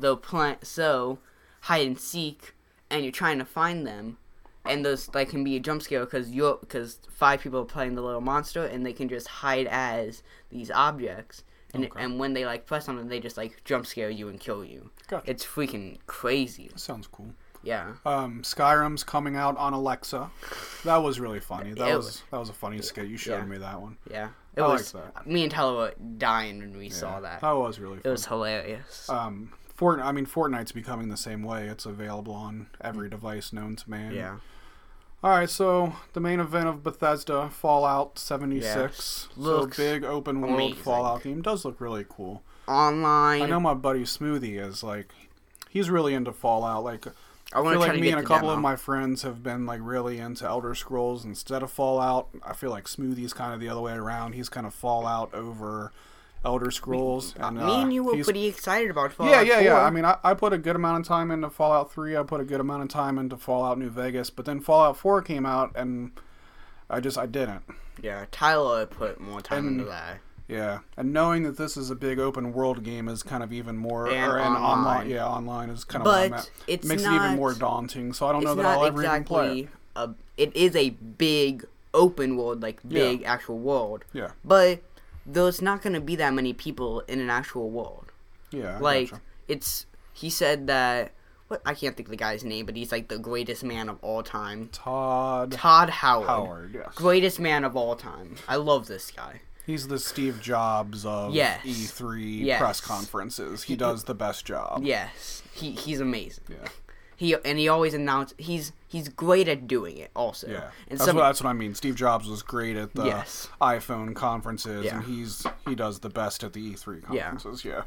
Speaker 1: hide and seek, and you're trying to find them, and those can be a jump scare because 5 people are playing the little monster, and they can just hide as these objects, and when they press on them, they just jump scare you and kill you.
Speaker 2: Gotcha.
Speaker 1: It's freaking crazy.
Speaker 2: That sounds cool.
Speaker 1: Yeah.
Speaker 2: Skyrim's coming out on Alexa. That was really funny. That was a funny skit. You showed me that one.
Speaker 1: Yeah.
Speaker 2: I liked that.
Speaker 1: Me and Tyler were dying when we saw that.
Speaker 2: That was really funny.
Speaker 1: It was hilarious.
Speaker 2: Fortnite's becoming the same way. It's available on every device known to man.
Speaker 1: Yeah.
Speaker 2: All right, so the main event of Bethesda, Fallout 76.
Speaker 1: Looks
Speaker 2: so big open world amazing. Fallout game. Does look really cool.
Speaker 1: Online.
Speaker 2: I know my buddy Smoothie is he's really into Fallout. I feel
Speaker 1: like
Speaker 2: me and a couple of my friends have been really into Elder Scrolls instead of Fallout. I feel like Smoothie's kind of the other way around. He's kind of Fallout over Elder Scrolls.
Speaker 1: Me and you were pretty excited about Fallout 4.
Speaker 2: Yeah. I mean, I put a good amount of time into Fallout 3. I put a good amount of time into Fallout New Vegas. But then Fallout 4 came out, and I didn't.
Speaker 1: Yeah, Tyler put more time into that.
Speaker 2: Yeah, and knowing that this is a big open world game is kind of even more...
Speaker 1: And online.
Speaker 2: Yeah, online is kind of what I meant. It makes it even more daunting, so I don't know that I'll ever even play it.
Speaker 1: It is a big open world, big actual world.
Speaker 2: Yeah.
Speaker 1: But there's not going to be that many people in an actual world.
Speaker 2: Yeah,
Speaker 1: gotcha. He said that... I can't think of the guy's name, but he's the greatest man of all time.
Speaker 2: Todd
Speaker 1: Howard.
Speaker 2: Yes.
Speaker 1: Greatest man of all time. I love this guy.
Speaker 2: He's the Steve Jobs of E3 press conferences. He does the best job.
Speaker 1: Yes. He's amazing.
Speaker 2: Yeah.
Speaker 1: He always announced he's great at doing it also.
Speaker 2: Yeah. And that's what I mean. Steve Jobs was great at the iPhone conferences and he does the best at the E3 conferences. Yeah.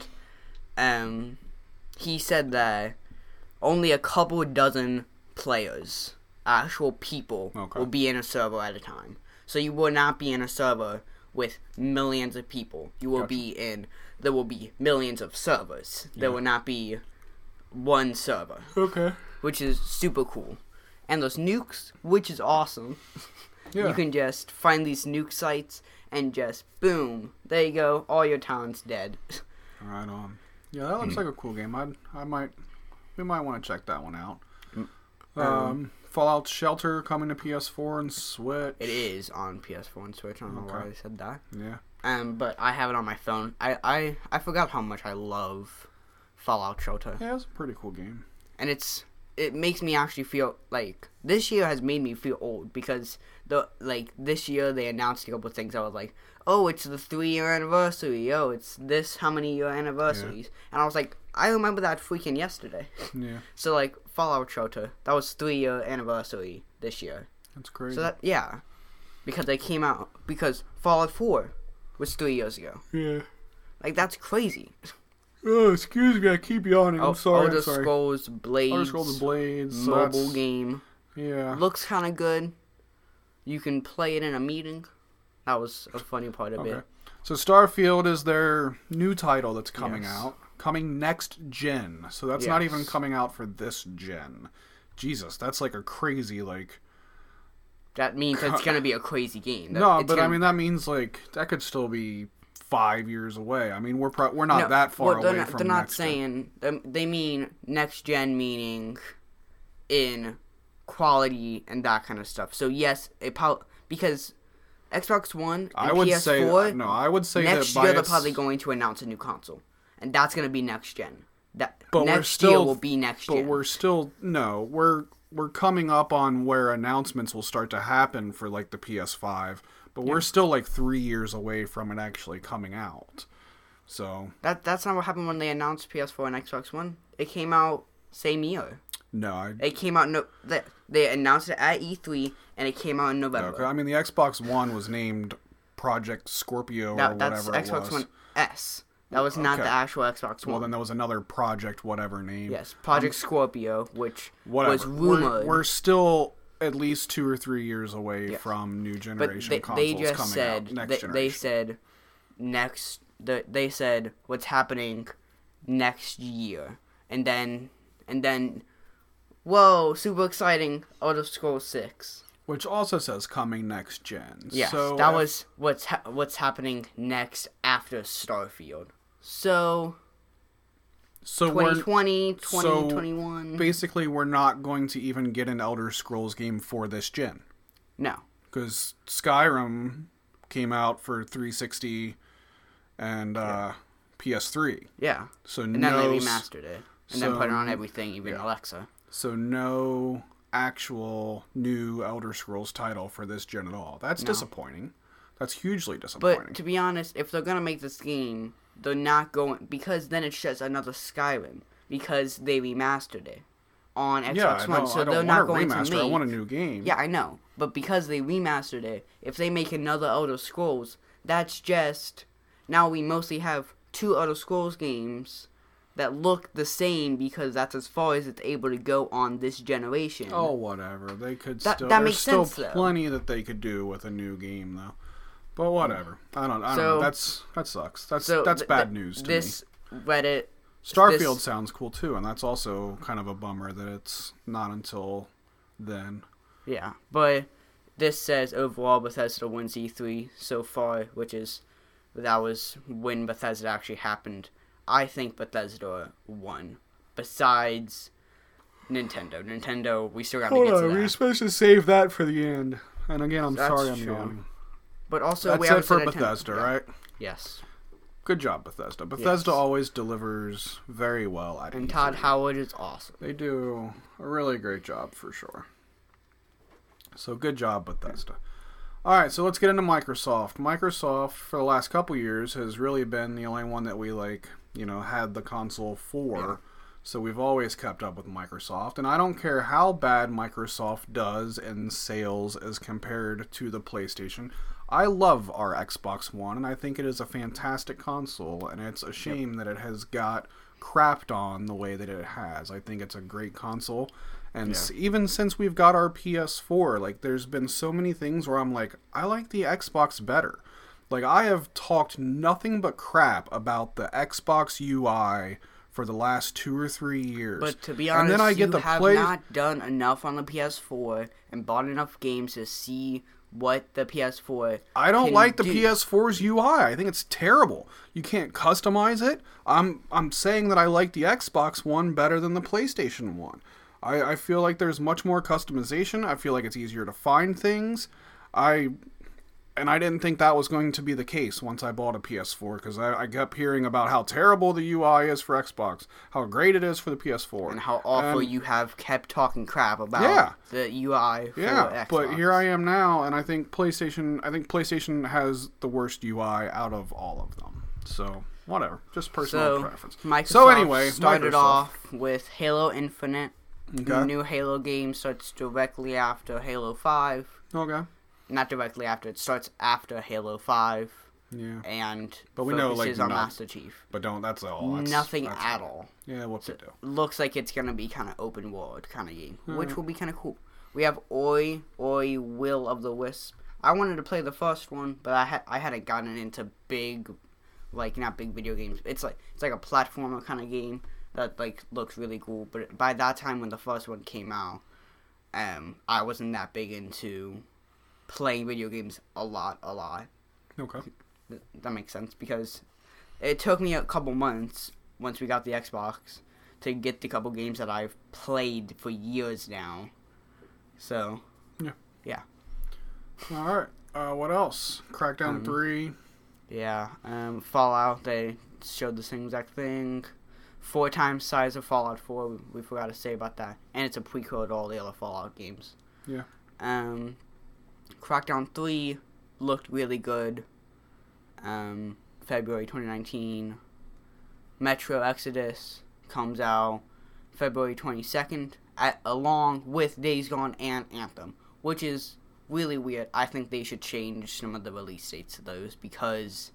Speaker 1: And he said that only a couple dozen players, actual people, will be in a server at a time. So you will not be in a server with millions of people. You will there will be millions of servers. Yeah. There will not be one server.
Speaker 2: Okay.
Speaker 1: Which is super cool. And those nukes, which is awesome. Yeah. You can just find these nuke sites and just, boom, there you go, all your town's dead.
Speaker 2: Right on. Yeah, that looks like a cool game. We might want to check that one out. Fallout Shelter coming to PS4 and Switch.
Speaker 1: It is on PS4 and Switch. I don't know why I said that.
Speaker 2: Yeah.
Speaker 1: But I have it on my phone. I forgot how much I love Fallout Shelter.
Speaker 2: Yeah, it's a pretty cool game.
Speaker 1: And it makes me actually feel this year has made me feel old because this year they announced a couple of things. I was like, oh, it's the 3-year anniversary. Oh, it's this how many year anniversaries. Yeah. And I was like, I remember that freaking yesterday.
Speaker 2: Yeah.
Speaker 1: So Fallout Shelter, that was 3-year anniversary this year.
Speaker 2: That's crazy.
Speaker 1: So because Fallout 4 was 3 years ago.
Speaker 2: Yeah.
Speaker 1: That's crazy.
Speaker 2: Oh, excuse me, I keep yawning. I'm sorry.
Speaker 1: Elder Scrolls Blades.
Speaker 2: Elder Scrolls Blades.
Speaker 1: Mobile game.
Speaker 2: Yeah.
Speaker 1: Looks kind of good. You can play it in a meeting. That was a funny part of it.
Speaker 2: So Starfield is their new title that's coming out. Coming next gen. So that's not even coming out for this gen. Jesus, that's a crazy,
Speaker 1: That means it's going to be a crazy game.
Speaker 2: I mean, that means, that could still be 5 years away. I mean, we're not that far away from.
Speaker 1: They're not saying. They mean next gen, meaning in quality and that kind of stuff. So yes, because Xbox One and PS4.
Speaker 2: I would say
Speaker 1: next
Speaker 2: that
Speaker 1: year they're probably going to announce a new console, and that's going to be next gen. Year will be next gen.
Speaker 2: But we're coming up on where announcements will start to happen for the PS5. But we're still 3 years away from it actually coming out. So
Speaker 1: that's not what happened when they announced PS4 and Xbox One. It came out same year.
Speaker 2: No,
Speaker 1: it came out they announced it at E3 and it came out in November.
Speaker 2: Okay. I mean, the Xbox One was named Project Scorpio or whatever it was.
Speaker 1: That's Xbox One S. That was not the actual Xbox One.
Speaker 2: Well, then there was another Project whatever name.
Speaker 1: Yes, Project Scorpio, which was rumored.
Speaker 2: We're still at least 2 or 3 years away from new generation consoles coming out. Next generation.
Speaker 1: They said what's happening next year, and then, whoa, super exciting! Elder Scrolls 6,
Speaker 2: which also says coming next gen.
Speaker 1: Yes, so that was what's happening next after Starfield. So 2020, 2021.
Speaker 2: So basically, we're not going to even get an Elder Scrolls game for this gen.
Speaker 1: No.
Speaker 2: Because Skyrim came out for 360 and PS3.
Speaker 1: Yeah. And then they remastered it. And then put it on everything, even Alexa.
Speaker 2: So no actual new Elder Scrolls title for this gen at all. That's disappointing. That's hugely disappointing.
Speaker 1: But to be honest, if they're going to make this game, they're not going... Because then it's just another Skyrim. Because they remastered it on Xbox One. So they're not going to make...
Speaker 2: I want a new game.
Speaker 1: Yeah, I know. But because they remastered it, if they make another Elder Scrolls, that's just... Now we mostly have 2 Elder Scrolls games that look the same because that's as far as it's able to go on this generation.
Speaker 2: Oh, whatever. They could still... That makes sense, though. There's still plenty that they could do with a new game, though. But whatever. I don't know. That sucks. That's bad news to me.
Speaker 1: This Reddit...
Speaker 2: Starfield sounds cool, too, and that's also kind of a bummer that it's not until then.
Speaker 1: Yeah, but this says overall Bethesda wins E3 so far, that was when Bethesda actually happened. I think Bethesda won. Besides Nintendo. Nintendo, we still got to get to that.
Speaker 2: We're supposed to save that for the end. And again, I'm sorry I'm yawning.
Speaker 1: But also,
Speaker 2: that's it for Bethesda, right?
Speaker 1: Yes.
Speaker 2: Good job, Bethesda. Bethesda always delivers very well at
Speaker 1: And Todd Howard is awesome.
Speaker 2: They do a really great job, for sure. So, good job, Bethesda. Alright, so let's get into Microsoft. Microsoft, for the last couple years, has really been the only one that we, had the console for. Yeah. So we've always kept up with Microsoft. And I don't care how bad Microsoft does in sales as compared to the PlayStation. I love our Xbox One, and I think it is a fantastic console, and it's a shame that it has got crapped on the way that it has. I think it's a great console, and even since we've got our PS4, there's been so many things where I'm like, I like the Xbox better. I have talked nothing but crap about the Xbox UI for the last 2 or 3 years.
Speaker 1: But to be honest, and then I get not done enough on the PS4 and bought enough games to see what the PS4
Speaker 2: I don't like the PS4's UI. I think it's terrible. You can't customize it. I'm saying that I like the Xbox One better than the PlayStation One. I feel like there's much more customization. I feel like it's easier to find things. And I didn't think that was going to be the case once I bought a PS4, because I kept hearing about how terrible the UI is for Xbox, how great it is for the PS4.
Speaker 1: And how awful you have kept talking crap about the UI for Xbox.
Speaker 2: But here I am now, and I think PlayStation has the worst UI out of all of them. So, whatever. Just personal preference.
Speaker 1: Microsoft started off with Halo Infinite. Okay. The new Halo game starts directly after Halo 5.
Speaker 2: Okay.
Speaker 1: Not directly after. It starts after Halo 5.
Speaker 2: Yeah.
Speaker 1: And
Speaker 2: but we know,
Speaker 1: on Master Chief.
Speaker 2: But that's all.
Speaker 1: Nothing at all.
Speaker 2: Yeah, what's it do?
Speaker 1: Looks like it's going to be kind of open world kind of game, which will be kind of cool. We have Ori, Will of the Wisp. I wanted to play the first one, but I hadn't gotten into big, not big video games. It's like a platformer kind of game that, looks really cool. But by that time when the first one came out, I wasn't that big into playing video games a lot.
Speaker 2: Okay.
Speaker 1: That makes sense, because it took me a couple months once we got the Xbox to get the couple games that I've played for years now. So, yeah.
Speaker 2: Alright. What else? Crackdown 3.
Speaker 1: Yeah. Fallout, they showed the same exact thing. 4 times size of Fallout 4. We forgot to say about that. And it's a prequel to all the other Fallout games.
Speaker 2: Yeah.
Speaker 1: Crackdown 3 looked really good. February 2019. Metro Exodus comes out February 22nd, along with Days Gone and Anthem, which is really weird. I think they should change some of the release dates to those, because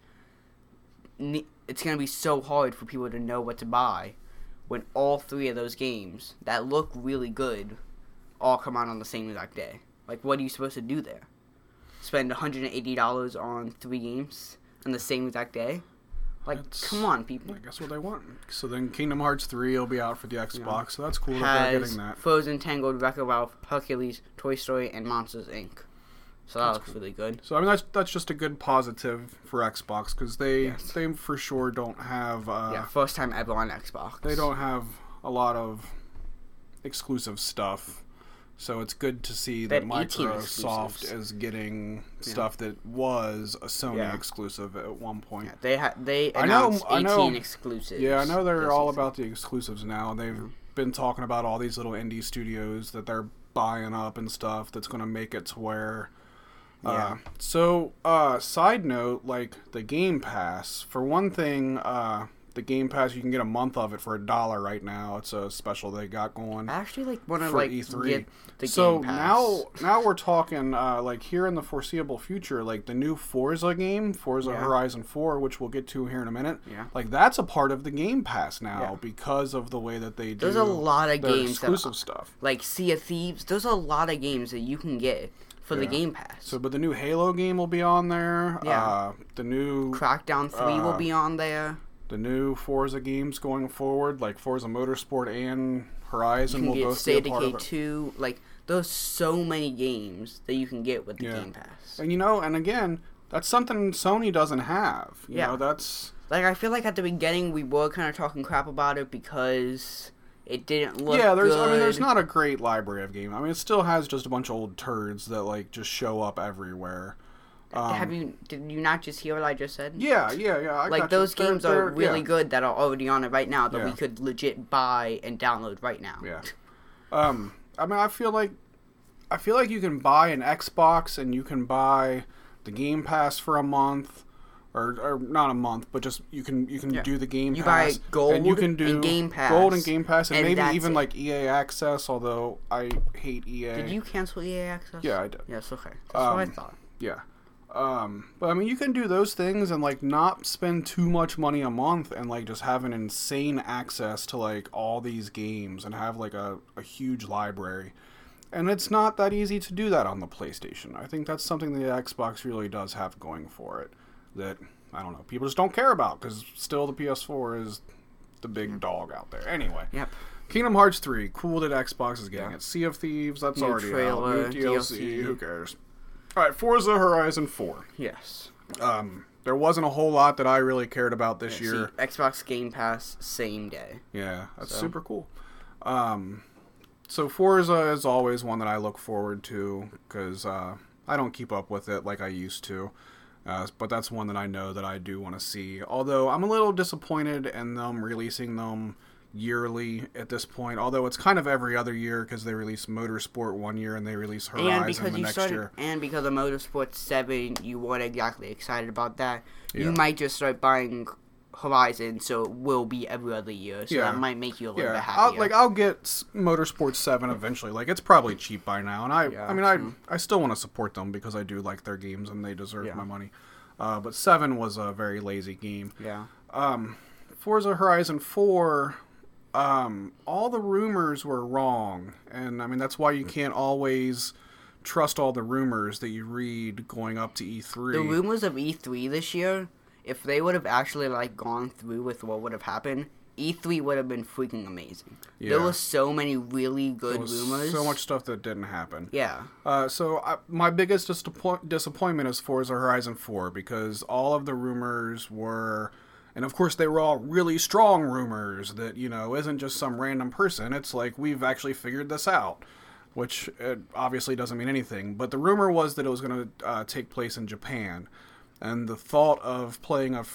Speaker 1: it's going to be so hard for people to know what to buy when all 3 of those games that look really good all come out on the same exact day. What are you supposed to do there? Spend $180 on 3 games on the same exact day? Come on, people.
Speaker 2: I guess what they want. So then Kingdom Hearts 3 will be out for the Xbox, so that's cool that they're getting that.
Speaker 1: Frozen, Tangled, Wreck-It Ralph, Hercules, Toy Story, and Monsters, Inc. So that looks really good.
Speaker 2: So, I mean, that's just a good positive for Xbox, because they for sure don't have...
Speaker 1: first time ever on Xbox.
Speaker 2: They don't have a lot of exclusive stuff. So it's good to see that Microsoft is getting stuff that was a Sony exclusive at one point.
Speaker 1: Yeah, they announced 18 exclusives.
Speaker 2: Yeah, I know they're all about the exclusives now. They've been talking about all these little indie studios that they're buying up and stuff that's going to make it to where... side note, the Game Pass, for one thing... the Game Pass, you can get a month of it for $1 right now. It's a special they got going.
Speaker 1: I actually want to
Speaker 2: E3.
Speaker 1: Get the Game Pass.
Speaker 2: now we're talking here in the foreseeable future, the new Forza game, Forza Horizon 4, which we'll get to here in a minute.
Speaker 1: Yeah.
Speaker 2: That's a part of the Game Pass now because of the way that they do.
Speaker 1: There's a lot of games
Speaker 2: exclusive stuff.
Speaker 1: Sea of Thieves. There's a lot of games that you can get for the Game Pass.
Speaker 2: So, but the new Halo game will be on there. Yeah. The new
Speaker 1: Crackdown 3 will be on there.
Speaker 2: The new Forza games going forward, like Forza Motorsport and Horizon, will both be a part of it.
Speaker 1: State of Decay 2, like there's so many games that you can get with the Game Pass.
Speaker 2: And and again, that's something Sony doesn't have. You know, that's
Speaker 1: like, I feel like at the beginning we were kind of talking crap about it because it didn't look good.
Speaker 2: I mean, there's not a great library of games. I mean, it still has just a bunch of old turds that like just show up everywhere.
Speaker 1: Did you not just hear what I just said?
Speaker 2: Yeah.
Speaker 1: Like, those games are really good that are already on it right now that we could legit buy and download right now.
Speaker 2: Yeah. I mean, I feel like you can buy an Xbox and you can buy the Game Pass for a month, or not a month, but just you can do the Game Pass.
Speaker 1: You buy Gold
Speaker 2: and you can do
Speaker 1: and Game Pass.
Speaker 2: Gold and Game Pass, and maybe even like EA Access. Although I hate EA.
Speaker 1: Did you cancel EA Access?
Speaker 2: Yeah, I did.
Speaker 1: Yes, okay. That's what I thought.
Speaker 2: Yeah. But I mean, you can do those things and like not spend too much money a month and like just have an insane access to like all these games and have like a huge library. And it's not that easy to do that on the PlayStation. I think that's something the Xbox really does have going for it that, I don't know, people just don't care about because still the PS4 is the big dog out there. Anyway.
Speaker 1: Yep.
Speaker 2: Kingdom Hearts 3, cool that Xbox is getting it. Sea of Thieves, that's
Speaker 1: New
Speaker 2: already
Speaker 1: trailer,
Speaker 2: out. New DLC, who cares? Alright, Forza Horizon 4.
Speaker 1: Yes.
Speaker 2: There wasn't a whole lot that I really cared about this year.
Speaker 1: Xbox Game Pass, same day.
Speaker 2: Yeah, that's super cool. So Forza is always one that I look forward to because I don't keep up with it like I used to. But that's one that I know that I do want to see. Although I'm a little disappointed in them releasing them yearly at this point. Although it's kind of every other year because they release Motorsport one year and they release Horizon the next year.
Speaker 1: And because of Motorsport 7, you weren't exactly excited about that. Yeah. You might just start buying Horizon, so it will be every other year. So that might make you a little bit happier.
Speaker 2: I'll get Motorsport 7 eventually. Like, it's probably cheap by now. And I still want to support them because I do like their games and they deserve my money. But 7 was a very lazy game.
Speaker 1: Yeah.
Speaker 2: Forza Horizon 4... all the rumors were wrong, and I mean that's why you can't always trust all the rumors that you read going up to E3.
Speaker 1: The rumors of E3 this year, if they would have actually like gone through with what would have happened, E3 would have been freaking amazing. Yeah. There was so many really good rumors.
Speaker 2: So much stuff that didn't happen.
Speaker 1: Yeah.
Speaker 2: My biggest disappointment is Forza Horizon 4 because all of the rumors were... And of course, they were all really strong rumors that, isn't just some random person. It's like, we've actually figured this out, which obviously doesn't mean anything. But the rumor was that it was going to take place in Japan. And the thought of playing a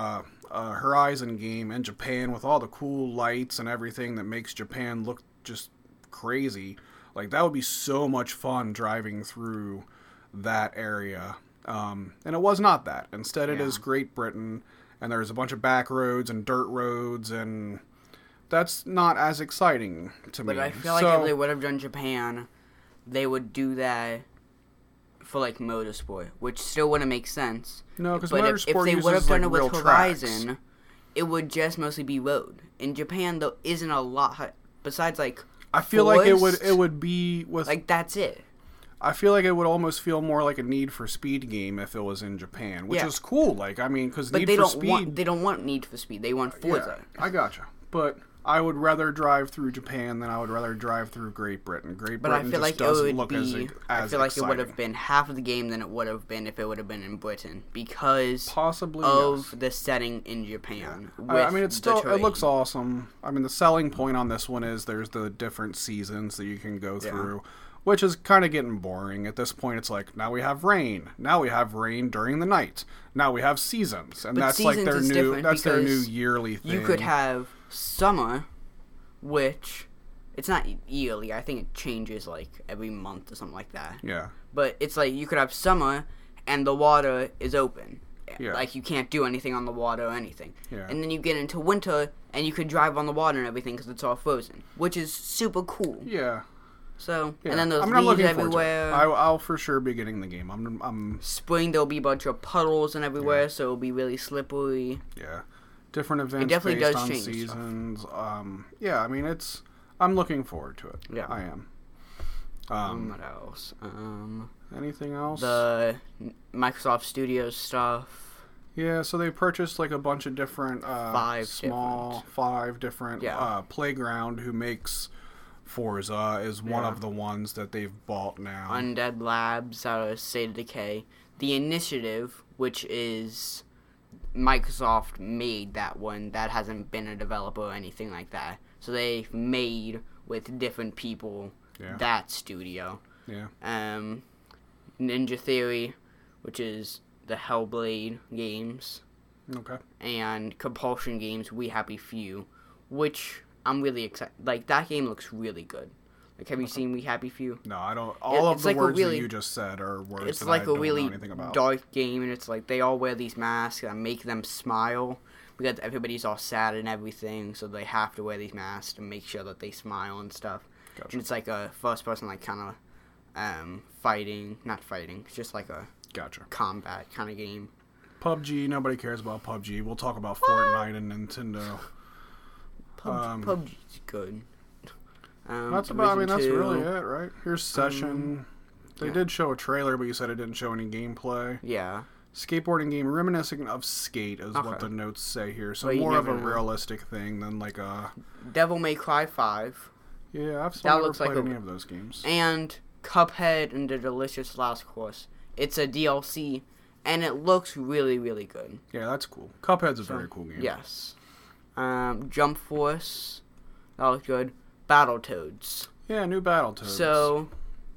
Speaker 2: Horizon game in Japan with all the cool lights and everything that makes Japan look just crazy, like, that would be so much fun driving through that area. And it was not that. Instead, it is Great Britain. And there's a bunch of back roads and dirt roads, and that's not as exciting to me.
Speaker 1: But I feel like if they would have done Japan, they would do that for, like, Motorsport, which still wouldn't make sense.
Speaker 2: No, because Motorsport
Speaker 1: if they would have done it with Horizon,
Speaker 2: tracks.
Speaker 1: It would just mostly be road. In Japan, though, isn't a lot, besides, like,
Speaker 2: I feel like it would be with...
Speaker 1: Like, that's it.
Speaker 2: I feel like it would almost feel more like a Need for Speed game if it was in Japan, which is cool. Like, I mean, because Need for Speed...
Speaker 1: they don't want Need for Speed. They want Forza.
Speaker 2: Yeah, I gotcha. But I would rather drive through Japan than I would rather drive through Great Britain. But I feel like doesn't look as exciting.
Speaker 1: It would have been half of the game than it would have been if it would have been in Britain because
Speaker 2: possibly
Speaker 1: of the setting in Japan.
Speaker 2: Yeah. I mean, it looks awesome. I mean, the selling point on this one is there's the different seasons that you can go through. Which is kind of getting boring. At this point, it's like, now we have rain. Now we have rain during the night. Now we have seasons. And that's like their new yearly thing.
Speaker 1: You could have summer, which it's not yearly. I think it changes like every month or something like that.
Speaker 2: Yeah.
Speaker 1: But it's like you could have summer and the water is open.
Speaker 2: Yeah.
Speaker 1: Like you can't do anything on the water or anything.
Speaker 2: Yeah.
Speaker 1: And then you get into winter and you could drive on the water and everything because it's all frozen, which is super cool.
Speaker 2: Yeah.
Speaker 1: So, and then there's leaves everywhere.
Speaker 2: I'll for sure be getting the game. I'm
Speaker 1: Spring, there'll be a bunch of puddles and everywhere, so it'll be really slippery.
Speaker 2: Yeah. Different events based on seasons. Yeah, I mean, I'm looking forward to it.
Speaker 1: Yeah.
Speaker 2: I am.
Speaker 1: What else?
Speaker 2: Anything else?
Speaker 1: The Microsoft Studios stuff.
Speaker 2: Yeah, so they purchased like a bunch of different five different Playground, who makes Forza, is one of the ones that they've bought now.
Speaker 1: Undead Labs out of State of Decay. The Initiative, which is Microsoft made that one. That hasn't been a developer or anything like that. So they've made with different people that studio.
Speaker 2: Yeah.
Speaker 1: Ninja Theory, which is the Hellblade games.
Speaker 2: Okay.
Speaker 1: And Compulsion Games, We Happy Few, which I'm really excited. Like, that game looks really good. Like, have you seen We Happy Few?
Speaker 2: No, I don't. All of the words that you just said are words that I don't know anything about.
Speaker 1: It's like a really dark game, and it's like they all wear these masks that make them smile because everybody's all sad and everything, so they have to wear these masks to make sure that they smile and stuff.
Speaker 2: Gotcha.
Speaker 1: And it's like a first-person, like, kind of not fighting. It's just like a combat kind of game.
Speaker 2: PUBG, nobody cares about PUBG. We'll talk about Fortnite and Nintendo.
Speaker 1: PUBG's good.
Speaker 2: That's about. That's really it, right? Here's Session. They did show a trailer, but you said it didn't show any gameplay.
Speaker 1: Yeah.
Speaker 2: Skateboarding game reminiscent of Skate is what the notes say here. So more of a realistic thing than like a
Speaker 1: Devil May Cry 5.
Speaker 2: Yeah, I've never played any of those games.
Speaker 1: And Cuphead and the Delicious Last Course. It's a DLC, and it looks really, really good.
Speaker 2: Yeah, that's cool. Cuphead's a very cool game.
Speaker 1: Yes. Jump Force. That looks good. Battletoads.
Speaker 2: Yeah, new Battletoads.
Speaker 1: So,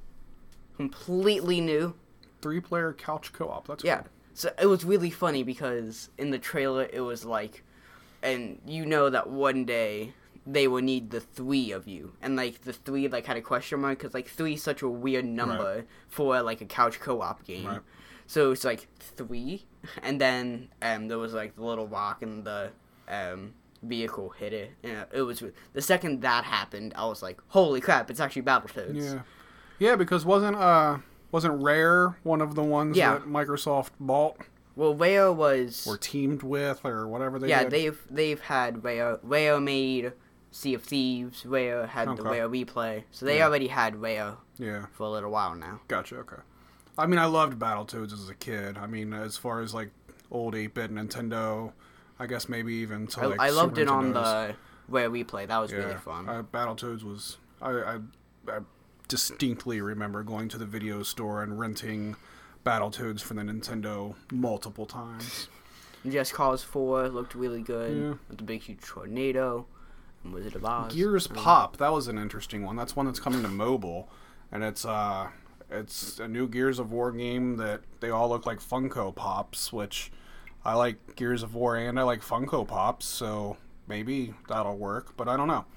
Speaker 1: completely new.
Speaker 2: 3-player couch co-op. That's
Speaker 1: cool.
Speaker 2: So
Speaker 1: it was really funny because in the trailer it was like, and you know that one day they will need the 3 of you, and like the 3 like had a question mark because like 3 is such a weird number for like a couch co-op game. Right. So it's like 3, and then there was like the little rock and the vehicle hit it. And it was the second that happened, I was like, holy crap! It's actually Battletoads.
Speaker 2: Yeah, because wasn't Rare one of the ones that Microsoft bought?
Speaker 1: Well, Rare was
Speaker 2: or teamed with or whatever they did.
Speaker 1: Yeah, they've had Rare. Rare made Sea of Thieves. Rare had the Rare Replay, so they already had Rare. For a little while now.
Speaker 2: Gotcha. Okay. I mean, I loved Battletoads as a kid. I mean, as far as like old 8-bit Nintendo, I guess maybe even to like
Speaker 1: I loved
Speaker 2: Super
Speaker 1: it on
Speaker 2: Nintendos.
Speaker 1: the Rare Replay. That was really fun.
Speaker 2: Battletoads was I distinctly remember going to the video store and renting Battletoads for the Nintendo multiple times.
Speaker 1: Just Cause 4 looked really good. With the big huge tornado. And Wizard of Oz.
Speaker 2: Gears Pop, that was an interesting one. That's one that's coming to mobile, and it's a new Gears of War game that they all look like Funko Pops, which I like Gears of War and I like Funko Pops, so maybe that'll work, but I don't know.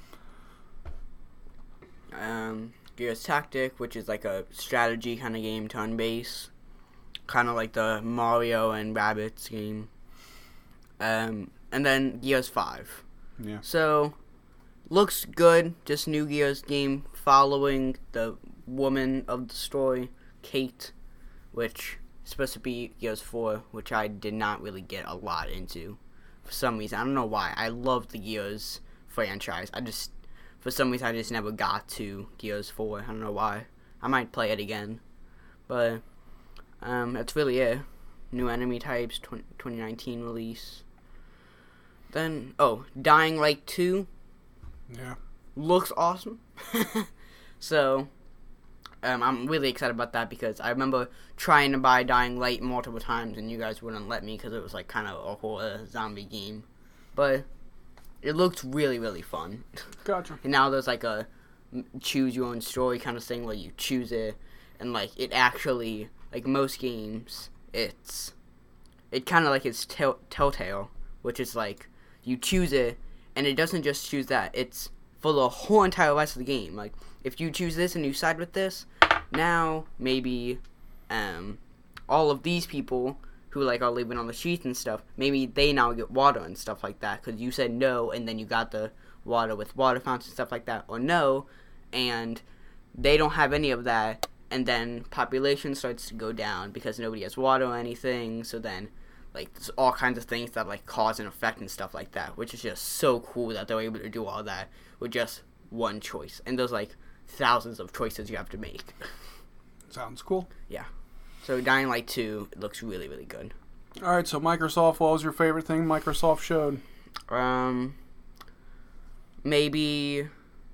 Speaker 1: Gears Tactic, which is like a strategy kind of game, turn-based. Kind of like the Mario and Rabbids game. And then Gears 5.
Speaker 2: Yeah.
Speaker 1: So, looks good. Just new Gears game following the woman of the story, Kate, which is supposed to be Gears 4, which I did not really get a lot into. For some reason. I don't know why. I love the Gears franchise. For some reason, I just never got to Gears 4. I don't know why. I might play it again. But, that's really it. New enemy types, 2019 release. Then, Dying Light 2.
Speaker 2: Yeah.
Speaker 1: Looks awesome. So, I'm really excited about that because I remember trying to buy Dying Light multiple times and you guys wouldn't let me because it was like kind of a horror zombie game. But it looked really, really fun.
Speaker 2: Gotcha.
Speaker 1: And now there's like a choose your own story kind of thing where you choose it, and like it actually, like most games, it kind of like it's Telltale, which is like you choose it and it doesn't just choose that, it's for the whole entire rest of the game. Like if you choose this and you side with this, now maybe all of these people who like are living on the streets and stuff, maybe they now get water and stuff like that because you said no and then you got the water with water fountains and stuff like that, or no, and they don't have any of that, and then population starts to go down because nobody has water or anything, so then like there's all kinds of things that like cause and effect and stuff like that, which is just so cool that they're able to do all that with just one choice, and there's like thousands of choices you have to make.
Speaker 2: Sounds cool.
Speaker 1: Yeah. So Dying Light 2, it looks really, really good.
Speaker 2: All right, so Microsoft, what was your favorite thing Microsoft showed?
Speaker 1: Maybe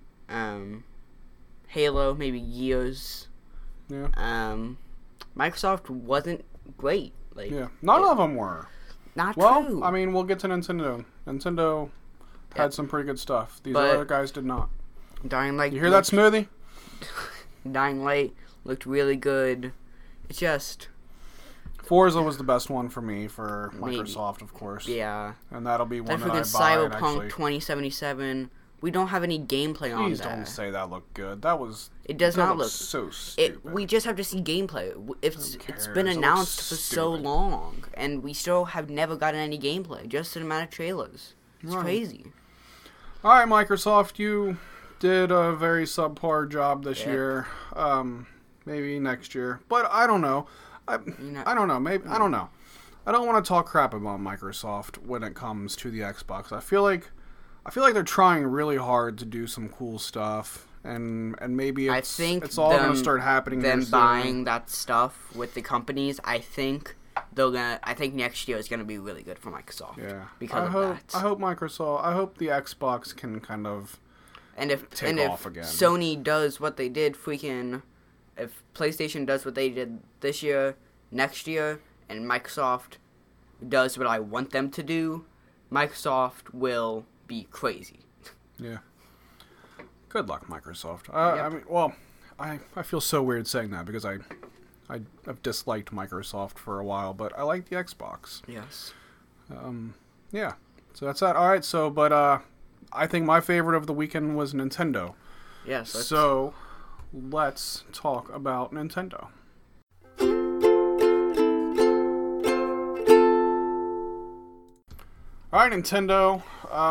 Speaker 1: Halo, maybe Gears.
Speaker 2: Yeah.
Speaker 1: Microsoft wasn't great. Like,
Speaker 2: yeah, none of them were.
Speaker 1: Not true.
Speaker 2: Well, I mean, we'll get to Nintendo. Nintendo had some pretty good stuff. These other guys did not.
Speaker 1: Dying Light.
Speaker 2: You hear that, Smoothie?
Speaker 1: Dying Light looked really good. It's just...
Speaker 2: Forza was the best one for me, for Microsoft, of course.
Speaker 1: Yeah.
Speaker 2: And that'll be one that I buy.
Speaker 1: Cyberpunk 2077. We don't have any gameplay on that.
Speaker 2: Please don't say that looked good. That was...
Speaker 1: It does not look...
Speaker 2: so stupid.
Speaker 1: We just have to see gameplay. It's been announced for so long, and we still have never gotten any gameplay. Just cinematic trailers. It's crazy.
Speaker 2: All right, Microsoft, you did a very subpar job this year. Maybe next year. But I don't know. I don't know. Maybe I don't know. I don't want to talk crap about Microsoft when it comes to the Xbox. I feel like they're trying really hard to do some cool stuff, and maybe it's all going to start happening.
Speaker 1: Them buying that stuff with the companies, I think next year is going to be really good for Microsoft.
Speaker 2: Yeah,
Speaker 1: because
Speaker 2: I hope Microsoft. I hope the Xbox can kind of take off again.
Speaker 1: Sony does what they did, if PlayStation does what they did this year, next year, and Microsoft does what I want them to do, Microsoft will be crazy.
Speaker 2: Yeah. Good luck, Microsoft. I mean, well, I feel so weird saying that because I've disliked Microsoft for a while, but I like the Xbox.
Speaker 1: Yes.
Speaker 2: Yeah. So that's that. All right. So, but I think my favorite of the weekend was Nintendo.
Speaker 1: Yes.
Speaker 2: So let's talk about Nintendo. All right, Nintendo.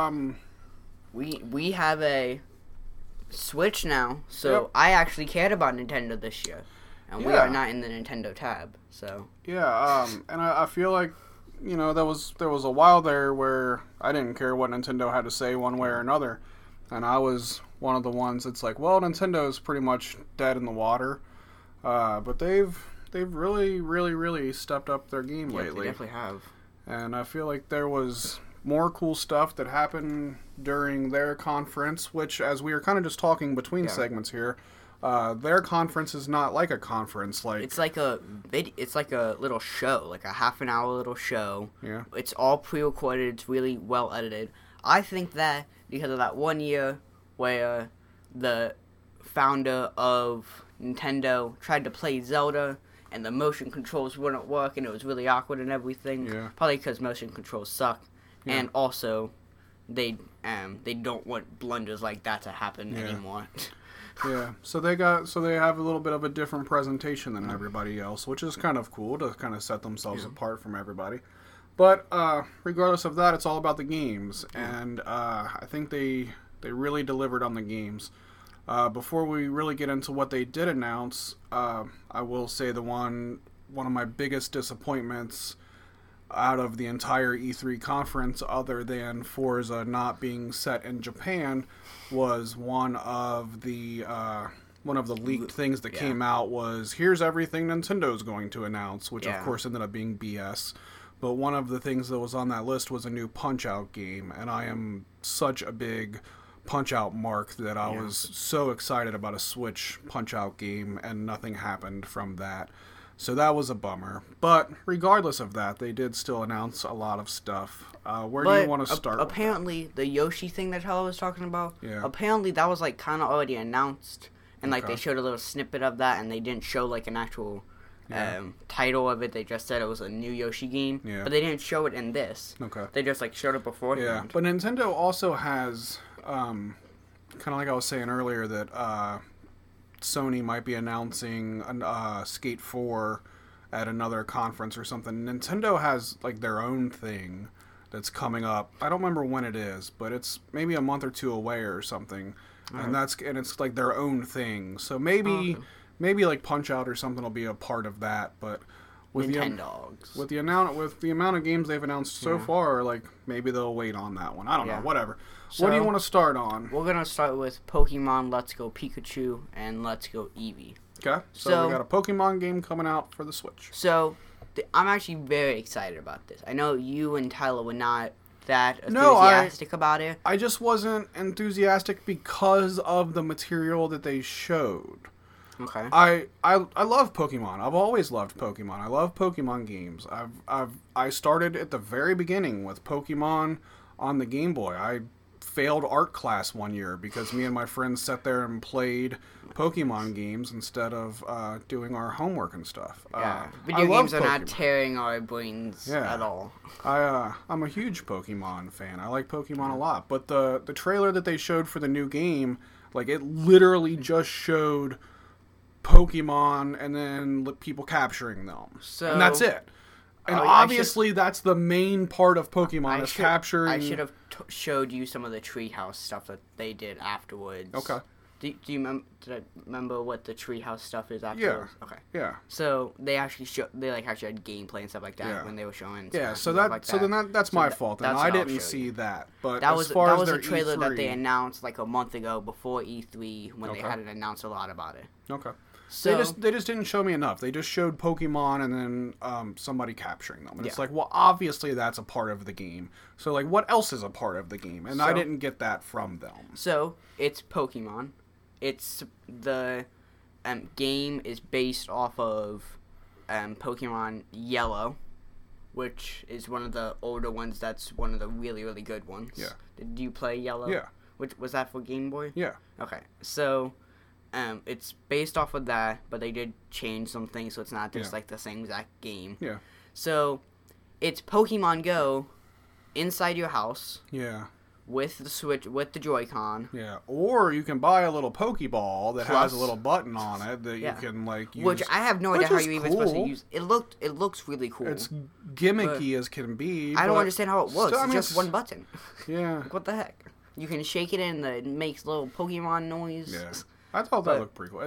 Speaker 1: We have a Switch now, so I actually cared about Nintendo this year, and we are not in the Nintendo tab. So
Speaker 2: and I feel like there was a while there where I didn't care what Nintendo had to say one way or another, and I was one of the ones that's like, well, Nintendo's pretty much dead in the water, but they've really, really, really stepped up their game lately.
Speaker 1: They definitely have,
Speaker 2: and I feel like there was more cool stuff that happened during their conference, which, as we were kind of just talking between segments here, their conference is not like a conference. Like
Speaker 1: it's like a little show, like a half an hour little show.
Speaker 2: Yeah,
Speaker 1: it's all pre-recorded. It's really well edited. I think that because of that one year where the founder of Nintendo tried to play Zelda and the motion controls wouldn't work and it was really awkward and everything.
Speaker 2: Yeah.
Speaker 1: Probably because motion controls suck. Yeah. And also, they don't want blunders like that to happen anymore.
Speaker 2: Yeah, so they have a little bit of a different presentation than everybody else, which is kind of cool to kind of set themselves apart from everybody. But regardless of that, it's all about the games, and I think they really delivered on the games. Before we really get into what they did announce, I will say one of my biggest disappointments out of the entire E3 conference, other than Forza not being set in Japan, was one of the leaked things that came out was, here's everything Nintendo's going to announce, which of course ended up being BS. But one of the things that was on that list was a new Punch-Out game, and I am such a big Punch-Out mark that I was so excited about a Switch Punch-Out game, and nothing happened from that. So that was a bummer. But regardless of that, they did still announce a lot of stuff. Where do you want to start?
Speaker 1: Apparently, the Yoshi thing that Tyler was talking about, apparently that was kind of already announced. And they showed a little snippet of that, and they didn't show an actual title of it. They just said it was a new Yoshi game. Yeah. But they didn't show it in this.
Speaker 2: Okay.
Speaker 1: They just showed it beforehand.
Speaker 2: Yeah. But Nintendo also has, kind of like I was saying earlier, that Sony might be announcing Skate 4 at another conference or something. Nintendo has their own thing that's coming up. I don't remember when it is, but it's maybe a month or two away or something. And it's their own thing. So maybe Punch-Out or something will be a part of that, but with the amount of games they've announced so far, maybe they'll wait on that one. I don't know, whatever. So, what do you want to start on?
Speaker 1: We're going to start with Pokemon Let's Go Pikachu and Let's Go Eevee.
Speaker 2: Okay, so we got a Pokemon game coming out for the Switch.
Speaker 1: So, I'm actually very excited about this. I know you and Tyler were not that enthusiastic about it.
Speaker 2: I just wasn't enthusiastic because of the material that they showed.
Speaker 1: Okay.
Speaker 2: I love Pokemon. I've always loved Pokemon. I love Pokemon games. I started at the very beginning with Pokemon on the Game Boy. I failed art class one year because me and my friends sat there and played Pokemon games instead of doing our homework and stuff.
Speaker 1: Yeah, video games are not tearing our brains at all.
Speaker 2: I'm a huge Pokemon fan. I like Pokemon a lot. But the trailer that they showed for the new game, like, it literally just showed Pokemon and then people capturing them. And that's it. And obviously that's the main part of Pokemon is capturing...
Speaker 1: I should have showed you some of the treehouse stuff that they did afterwards.
Speaker 2: Okay.
Speaker 1: Do you remember what the treehouse stuff is afterwards?
Speaker 2: Yeah.
Speaker 1: Okay.
Speaker 2: Yeah.
Speaker 1: So they actually actually had gameplay and stuff like that when they were showing.
Speaker 2: Yeah. So that's my fault. And I didn't see that. But
Speaker 1: that
Speaker 2: was
Speaker 1: a trailer that they announced like a month ago before E3 when they hadn't announced a lot about it.
Speaker 2: Okay. So they just didn't show me enough. They just showed Pokemon and then somebody capturing them. And it's like, well, obviously that's a part of the game. So, like, what else is a part of the game? And I didn't get that from them.
Speaker 1: So, it's Pokemon. It's the game is based off of Pokemon Yellow, which is one of the older ones. That's one of the really, really good ones.
Speaker 2: Yeah.
Speaker 1: Did you play Yellow?
Speaker 2: Yeah.
Speaker 1: Which was that for Game Boy?
Speaker 2: Yeah.
Speaker 1: Okay. So... it's based off of that, but they did change some things, so it's not just like the same exact game.
Speaker 2: Yeah.
Speaker 1: So, it's Pokemon Go inside your house.
Speaker 2: Yeah.
Speaker 1: With the Switch, with the Joy-Con.
Speaker 2: Yeah. Or you can buy a little Pokeball that has a little button on it that you can like use.
Speaker 1: Which I have no idea how you're even supposed to use. It looks really cool.
Speaker 2: It's gimmicky as can be.
Speaker 1: I don't understand how it works. It's just one button.
Speaker 2: Yeah.
Speaker 1: What the heck? You can shake it and it makes little Pokemon noise.
Speaker 2: Yeah. I thought that looked pretty cool.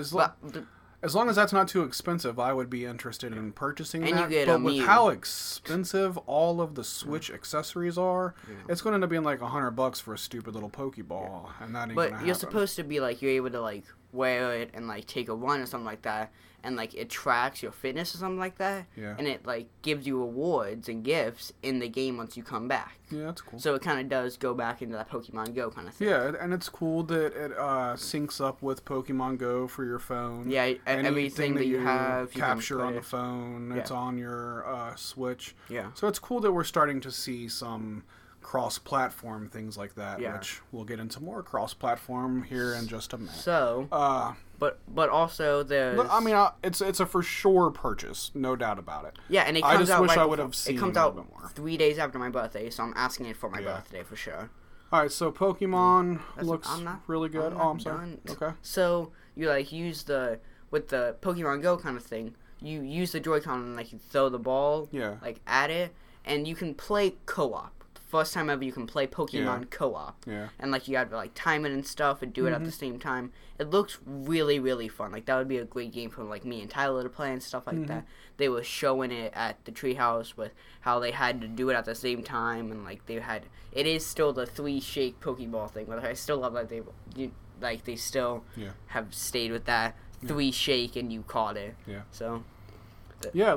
Speaker 2: As long as that's not too expensive, I would be interested in purchasing that. But with how expensive all of the Switch accessories are, it's going to end up being like $100 for a stupid little Pokeball, and that ain't gonna happen.
Speaker 1: You're supposed to be like you're able to like wear it and like take a run or something like that, and like it tracks your fitness or something like that.
Speaker 2: Yeah.
Speaker 1: And it like gives you awards and gifts in the game once you come back.
Speaker 2: Yeah, that's cool.
Speaker 1: So it kind of does go back into that Pokemon Go kind of thing.
Speaker 2: Yeah, and it's cool that it syncs up with Pokemon Go for your phone.
Speaker 1: Yeah, everything that you have
Speaker 2: capture on the phone, it's on your Switch.
Speaker 1: Yeah.
Speaker 2: So it's cool that we're starting to see some cross-platform things like that, which we'll get into more cross-platform here in just a minute.
Speaker 1: So, but also there's...
Speaker 2: I mean, it's a for sure purchase, no doubt about it.
Speaker 1: Yeah, and it comes out
Speaker 2: wish I would have seen
Speaker 1: it comes out 3 days after my birthday, so I'm asking it for my birthday for sure.
Speaker 2: All right, so Pokemon looks really good. I'm sorry.
Speaker 1: Done.
Speaker 2: Okay.
Speaker 1: So you like with the Pokemon Go kind of thing. You use the Joy-Con and like you throw the ball like at it, and you can play co-op. First time ever you can play Pokemon co-op.
Speaker 2: Yeah.
Speaker 1: And like you have to like time it and stuff and do it at the same time. It looks really, really fun. Like that would be a great game for like me and Tyler to play and stuff like that. They were showing it at the treehouse with how they had to do it at the same time, and like it is still the 3 shake Pokeball thing, but I still love that they still have stayed with that 3 shake and you caught it.
Speaker 2: Yeah.
Speaker 1: So
Speaker 2: it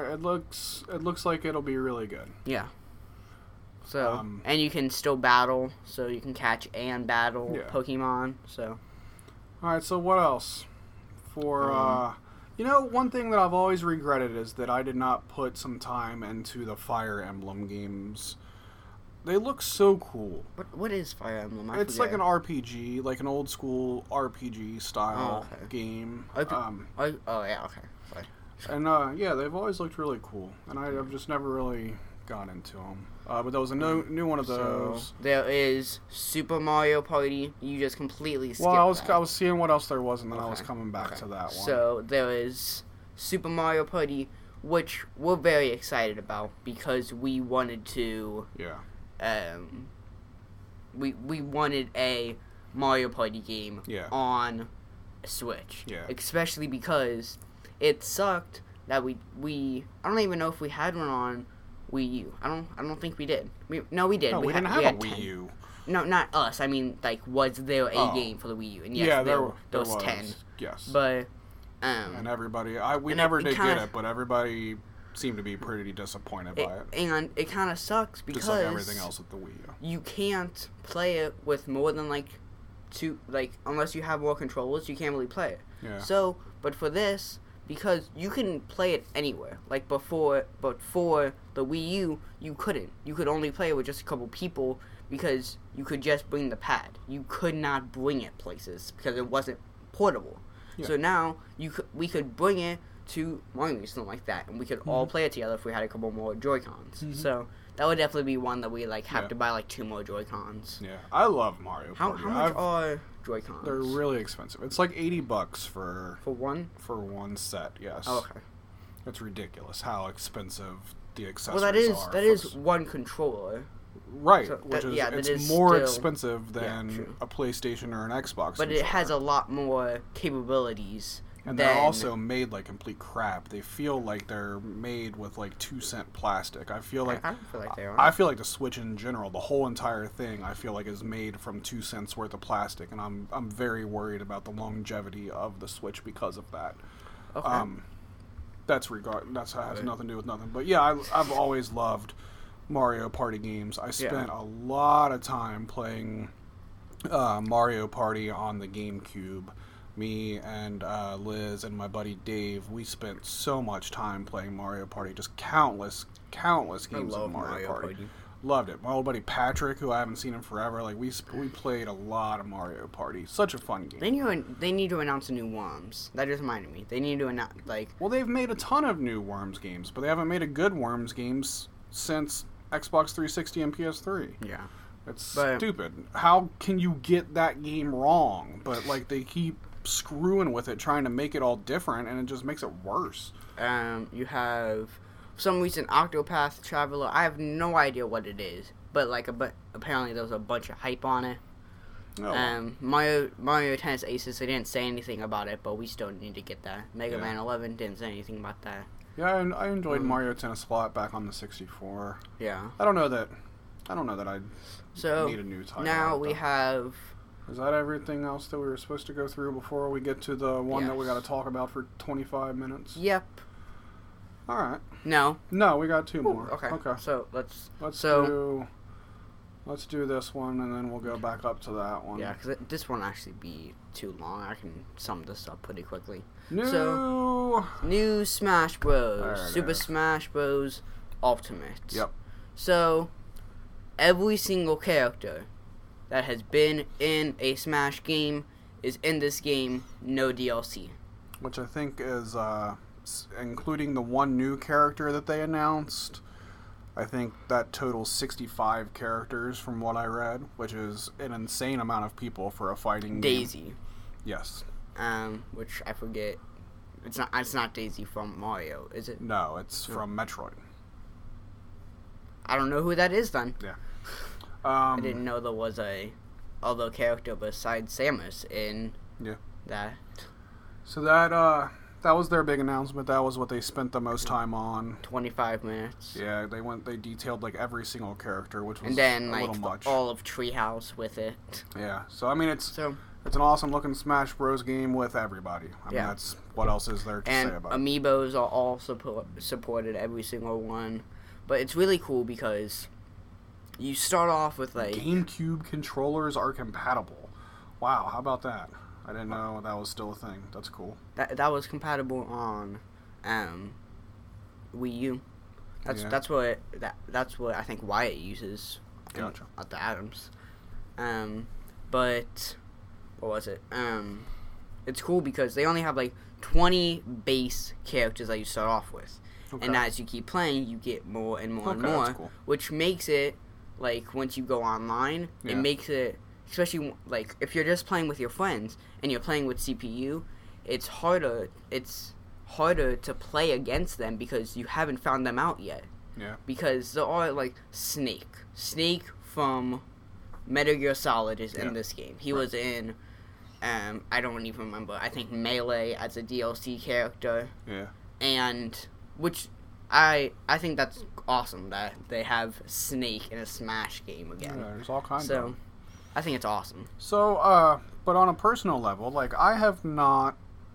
Speaker 2: looks like it'll be really good.
Speaker 1: Yeah. So and you can still battle, so you can catch and battle Pokemon. So,
Speaker 2: all right. So what else? For one thing that I've always regretted is that I did not put some time into the Fire Emblem games. They look so cool.
Speaker 1: What is Fire Emblem?
Speaker 2: It's like an RPG, like an old school RPG style game.
Speaker 1: Oh yeah, okay. Sorry.
Speaker 2: And they've always looked really cool, and I've just never really got into them. But there was a new one of those.
Speaker 1: So there is Super Mario Party. You just completely skipped
Speaker 2: I was seeing what else there was, and then I was coming back to that one.
Speaker 1: So there is Super Mario Party, which we're very excited about because we wanted to.
Speaker 2: Yeah.
Speaker 1: We wanted a Mario Party game on Switch.
Speaker 2: Yeah.
Speaker 1: Especially because it sucked that we I don't even know if we had one on Wii U. I don't think we did. We did.
Speaker 2: No, we didn't have a Wii U.
Speaker 1: No, not us. I mean, like, was there a game for the Wii U? And yes, there was 10.
Speaker 2: Yes.
Speaker 1: But
Speaker 2: And everybody, we never did get it, but everybody seemed to be pretty disappointed by it.
Speaker 1: And it kind of sucks because
Speaker 2: just like everything else with the Wii U.
Speaker 1: You can't play it with more than unless you have more controllers, you can't really play it.
Speaker 2: Yeah.
Speaker 1: So, but for this, because you can play it anywhere. Like before, but for the Wii U, you couldn't. You could only play it with just a couple people because you could just bring the pad. You could not bring it places because it wasn't portable. Yeah. So now we could bring it to Mario or something like that, and we could all play it together if we had a couple more Joy-Cons. Mm-hmm. So that would definitely be one that we have to buy 2 more Joy-Cons.
Speaker 2: Yeah, I love Mario Party.
Speaker 1: How much are Joy-Cons?
Speaker 2: They're really expensive. It's like $80 for
Speaker 1: one?
Speaker 2: For one set, yes.
Speaker 1: Oh, okay.
Speaker 2: It's ridiculous how expensive the accessories
Speaker 1: are. That is one controller.
Speaker 2: Right, so it's more expensive than a PlayStation or an Xbox.
Speaker 1: But it has a lot more capabilities.
Speaker 2: And they're also made like complete crap. They feel like they're made with 2-cent plastic. I feel like
Speaker 1: I don't feel like they are.
Speaker 2: I feel like the Switch in general, the whole entire thing, I feel like is made from 2 cents worth of plastic, and I'm very worried about the longevity of the Switch because of that.
Speaker 1: Okay.
Speaker 2: That has nothing to do with nothing. But yeah, I've always loved Mario Party games. I spent a lot of time playing Mario Party on the GameCube. Me and Liz and my buddy Dave, we spent so much time playing Mario Party. Just countless games of Mario Party. Loved it. My old buddy Patrick, who I haven't seen in forever, we played a lot of Mario Party. Such a fun game.
Speaker 1: They need to announce a new Worms. That just reminded me. They need to announce
Speaker 2: Well, they've made a ton of new Worms games, but they haven't made a good Worms games since Xbox 360 and PS3.
Speaker 1: Yeah.
Speaker 2: It's stupid. How can you get that game wrong? But they keep screwing with it, trying to make it all different, and it just makes it worse.
Speaker 1: You have for some reason Octopath Traveler. I have no idea what it is, but apparently there was a bunch of hype on it. Oh. Mario Tennis Aces, they didn't say anything about it, but we still need to get that. Mega Man 11 didn't say anything about that.
Speaker 2: Yeah, and I enjoyed Mario Tennis a lot back on the 64.
Speaker 1: Yeah.
Speaker 2: I don't know that I need a new title.
Speaker 1: Now we have...
Speaker 2: Is that everything else that we were supposed to go through before we get to the one that we got to talk about for 25 minutes?
Speaker 1: Yep.
Speaker 2: All right.
Speaker 1: No,
Speaker 2: we got 2 more.
Speaker 1: Okay. So let's
Speaker 2: do this one, and then we'll go back up to that one.
Speaker 1: Yeah, because this won't actually be too long. I can sum this up pretty quickly. New Smash Bros. Super Smash Bros. Ultimate.
Speaker 2: Yep.
Speaker 1: So every single character that has been in a Smash game is in this game, no DLC.
Speaker 2: Which I think is, including the one new character that they announced, I think that totals 65 characters from what I read, which is an insane amount of people for a fighting game.
Speaker 1: Daisy.
Speaker 2: Yes.
Speaker 1: Which I forget. It's not Daisy from Mario, is it?
Speaker 2: No, it's from Metroid.
Speaker 1: I don't know who that is then.
Speaker 2: Yeah.
Speaker 1: I didn't know there was a other character besides Samus in that. So
Speaker 2: that was their big announcement. That was what they spent the most time on.
Speaker 1: 25 minutes.
Speaker 2: Yeah, they detailed every single character, which was
Speaker 1: and then
Speaker 2: a little much.
Speaker 1: All of Treehouse with it.
Speaker 2: Yeah. So I mean it's an awesome looking Smash Bros game with everybody. I mean that's what else is there to say about it. And
Speaker 1: amiibos are all supported, every single one. But it's really cool because you start off with
Speaker 2: GameCube controllers are compatible. Wow, how about that? I didn't know that was still a thing. That's cool.
Speaker 1: That was compatible on Wii U. That's what I think Wyatt uses.
Speaker 2: Gotcha.
Speaker 1: At the Adams. But what was it? It's cool because they only have 20 base characters that you start off with. Okay. And as you keep playing, you get more and more and more, that's cool. Which makes it once you go online, it makes it, especially if you're just playing with your friends and you're playing with CPU, it's harder to play against them because you haven't found them out yet.
Speaker 2: Yeah.
Speaker 1: Because there are Snake from Metal Gear Solid is in this game. He was in I don't even remember. I think Melee as a DLC character.
Speaker 2: Yeah.
Speaker 1: And which I think that's awesome that they have Snake in a Smash game again.
Speaker 2: Yeah, there's all kinds of them.
Speaker 1: I think it's awesome.
Speaker 2: So, but on a personal level, I have not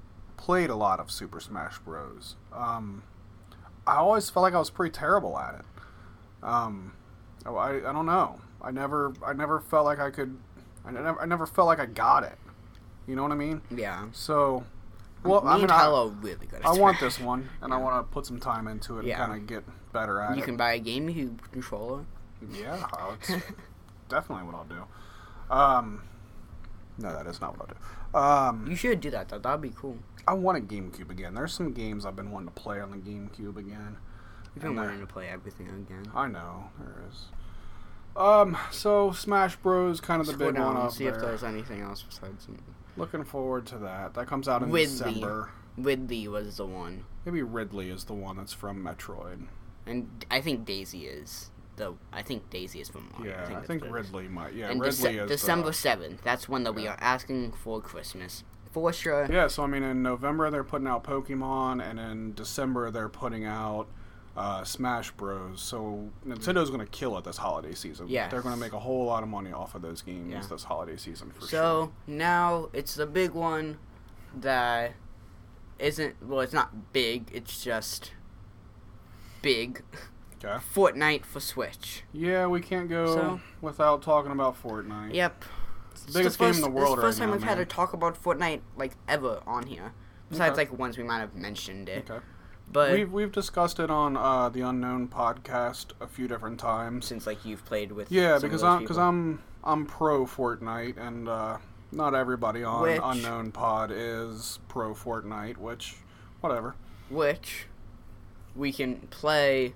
Speaker 2: played a lot of Super Smash Bros. I always felt like I was pretty terrible at it. I don't know. I never felt like I could. I never felt like I got it. You know what I mean?
Speaker 1: Yeah.
Speaker 2: So, well,
Speaker 1: Me and Tyler are really good at
Speaker 2: I want this one, and I want to put some time into it
Speaker 1: Yeah.
Speaker 2: and kind of get better at it.
Speaker 1: You can buy a GameCube controller.
Speaker 2: Yeah, that's definitely what I'll do. No, that is not what I'll do.
Speaker 1: You should do that, though. That'd be cool.
Speaker 2: I want a GameCube again. There's some games I've been wanting to play on the GameCube again.
Speaker 1: You've been wanting to play everything again.
Speaker 2: I know, there is. So Smash Bros. Kind of the big one up
Speaker 1: see
Speaker 2: there.
Speaker 1: if there's anything else besides it.
Speaker 2: Looking forward to that. That comes out in
Speaker 1: Ridley.
Speaker 2: December.
Speaker 1: Ridley was the one.
Speaker 2: Maybe Ridley is the one that's from Metroid.
Speaker 1: And I think Daisy is. I think Daisy is from Mario.
Speaker 2: Yeah, I think Ridley might. Yeah,
Speaker 1: and
Speaker 2: Ridley is
Speaker 1: December 7th. That's one that we are asking for Christmas. For sure.
Speaker 2: Yeah, so I mean, in November they're putting out Pokemon, and in December they're putting out Smash Bros. So Nintendo's going to kill it this holiday season.
Speaker 1: Yeah.
Speaker 2: They're going to make a whole lot of money off of those games this holiday season for sure.
Speaker 1: So now it's the big one that isn't. Well, it's not big. It's just big.
Speaker 2: Okay.
Speaker 1: Fortnite for Switch.
Speaker 2: Yeah, we can't go without talking about Fortnite.
Speaker 1: Yep.
Speaker 2: It's the biggest game in the world right now.
Speaker 1: It's the first time we've had to talk about Fortnite ever on here. Besides once we might have mentioned it. Okay. But
Speaker 2: we've discussed it on the Unknown podcast a few different times.
Speaker 1: Since you've played with
Speaker 2: because I'm pro Fortnite, and not everybody on Unknown Pod is pro Fortnite, which whatever.
Speaker 1: Which we can play.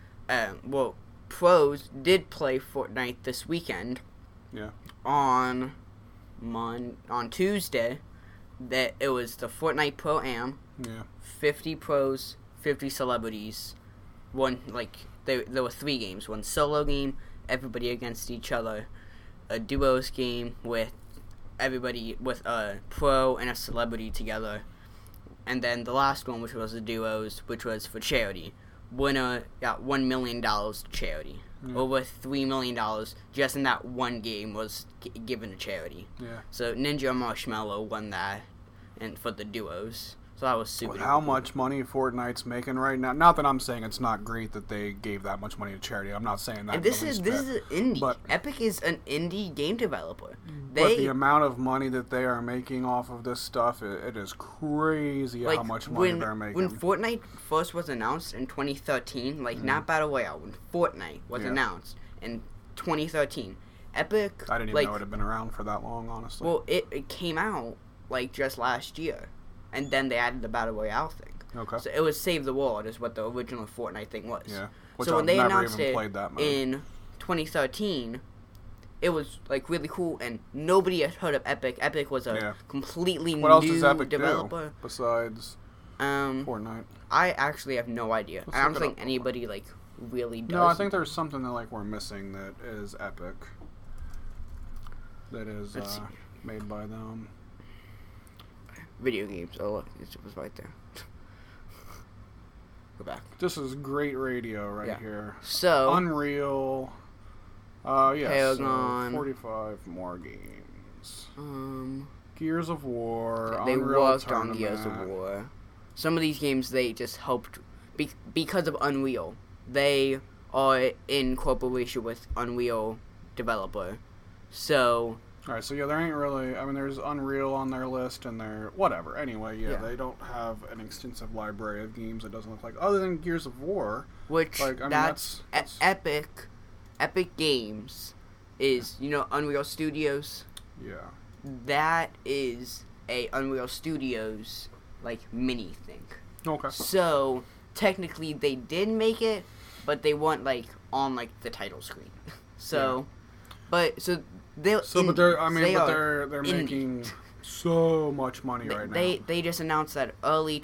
Speaker 1: Pros did play Fortnite this weekend.
Speaker 2: Yeah.
Speaker 1: On Tuesday, that it was the Fortnite Pro Am.
Speaker 2: Yeah.
Speaker 1: 50 pros, 50 celebrities. There were 3 games. One solo game, everybody against each other. A duos game with everybody with a pro and a celebrity together. And then the last one, which was the duos, which was for charity. Winner got $1 million to charity. Yeah. Over $3 million just in that one game was given to charity.
Speaker 2: Yeah.
Speaker 1: So Ninja Marshmallow won that, and for the duos. So that was super.
Speaker 2: With how much money Fortnite's making right now? Not that I'm saying it's not great that they gave that much money to charity. I'm not saying that.
Speaker 1: And this is an indie. But Epic is an indie game developer.
Speaker 2: But the amount of money that they are making off of this stuff, it is crazy how much money they're making.
Speaker 1: When Fortnite first was announced in 2013, not Battle Royale, when Fortnite was announced in 2013, Epic.
Speaker 2: I didn't even know it had been around for that long, honestly.
Speaker 1: Well, it came out just last year. And then they added the Battle Royale thing.
Speaker 2: Okay.
Speaker 1: So it was Save the World is what the original Fortnite thing was.
Speaker 2: Yeah.
Speaker 1: So when they announced it in 2013, it was really cool, and nobody had heard of Epic. Epic was a completely new developer. What else does Epic do
Speaker 2: besides Fortnite?
Speaker 1: I actually have no idea. I don't think anybody really does.
Speaker 2: No, I think there's something that we're missing that is Epic. That is made by them.
Speaker 1: Video games. Oh, look, it was right there. Go back.
Speaker 2: This is great radio here.
Speaker 1: So
Speaker 2: Unreal. Yes. So 45 more games. Gears of War.
Speaker 1: They
Speaker 2: Unreal
Speaker 1: worked
Speaker 2: Tournament.
Speaker 1: on Gears of War. Some of these games they just helped because of Unreal. They are in cooperation with Unreal developer. So.
Speaker 2: Alright, so there ain't really... I mean, there's Unreal on their list, and they're... Whatever. Anyway, they don't have an extensive library of games, it doesn't look like... Other than Gears of War.
Speaker 1: Which, that's Epic Games is, Unreal Studios?
Speaker 2: Yeah.
Speaker 1: That is a Unreal Studios, mini thing.
Speaker 2: Okay.
Speaker 1: So, technically, they did make it, but they weren't, on, the title screen. So, but they're making
Speaker 2: so much money right now.
Speaker 1: They just announced that early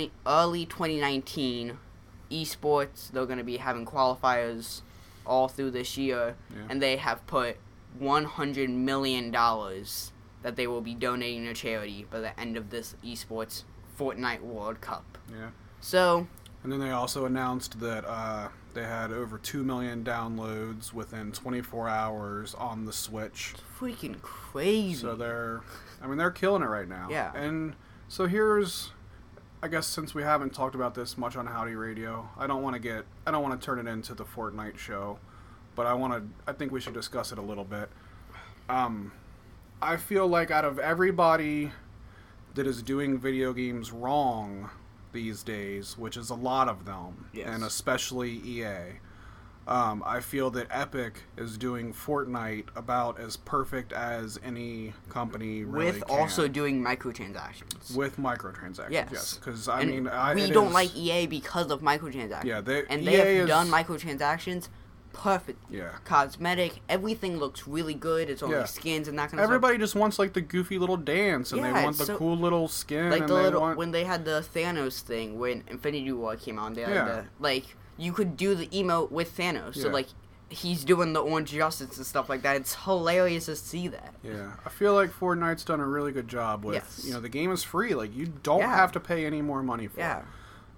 Speaker 1: 2019 esports, they're going to be having qualifiers all through this year, and they have put $100 million that they will be donating to charity by the end of this esports Fortnite World Cup.
Speaker 2: Yeah.
Speaker 1: So.
Speaker 2: And then they also announced that they had over 2 million downloads within 24 hours on the Switch.
Speaker 1: It's freaking crazy.
Speaker 2: So they're killing it right now.
Speaker 1: Yeah.
Speaker 2: And so here's I guess since we haven't talked about this much on Howdy Radio, I don't want to turn it into the Fortnite show, but I think we should discuss it a little bit. I feel like out of everybody that is doing video games wrong these days, which is a lot of them, yes, and especially EA, I feel that Epic is doing Fortnite about as perfect as any company really
Speaker 1: with can. Also doing microtransactions.
Speaker 2: With microtransactions, yes. Because
Speaker 1: we don't like EA because of microtransactions. Yeah, they have done microtransactions perfect. Yeah. Cosmetic, everything looks really good. It's only skins and that kind of
Speaker 2: Everybody
Speaker 1: stuff.
Speaker 2: Just wants like the goofy little dance, and they want the cool little skin.
Speaker 1: Like when they had the Thanos thing when Infinity War came out, they had you could do the emote with Thanos. Yeah. So, like, he's doing the Orange Justice and stuff like that. It's hilarious to see that.
Speaker 2: Yeah. I feel like Fortnite's done a really good job with, the game is free. Like, you don't have to pay any more money for it.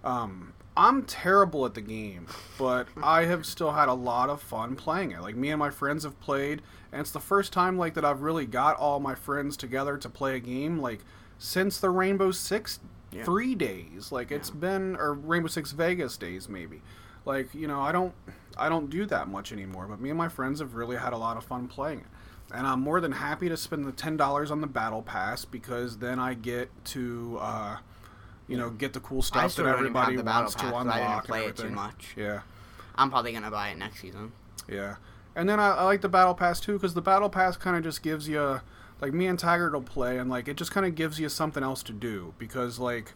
Speaker 2: I'm terrible at the game, but I have still had a lot of fun playing it. Like, me and my friends have played, and it's the first time, like, that I've really got all my friends together to play a game, like, since the Rainbow Six 3 days. Like, it's been, or Rainbow Six Vegas days, maybe. Like, I don't do that much anymore, but me and my friends have really had a lot of fun playing it. And I'm more than happy to spend the $10 on the Battle Pass, because then I get to, get the cool stuff that everybody wants to unlock.
Speaker 1: I didn't play it too much.
Speaker 2: Yeah.
Speaker 1: I'm probably going to buy it next season.
Speaker 2: Yeah. And then I like the Battle Pass, too, because the Battle Pass kind of just gives you, like, me and Taggart will play, and, like, it just kind of gives you something else to do, because, like,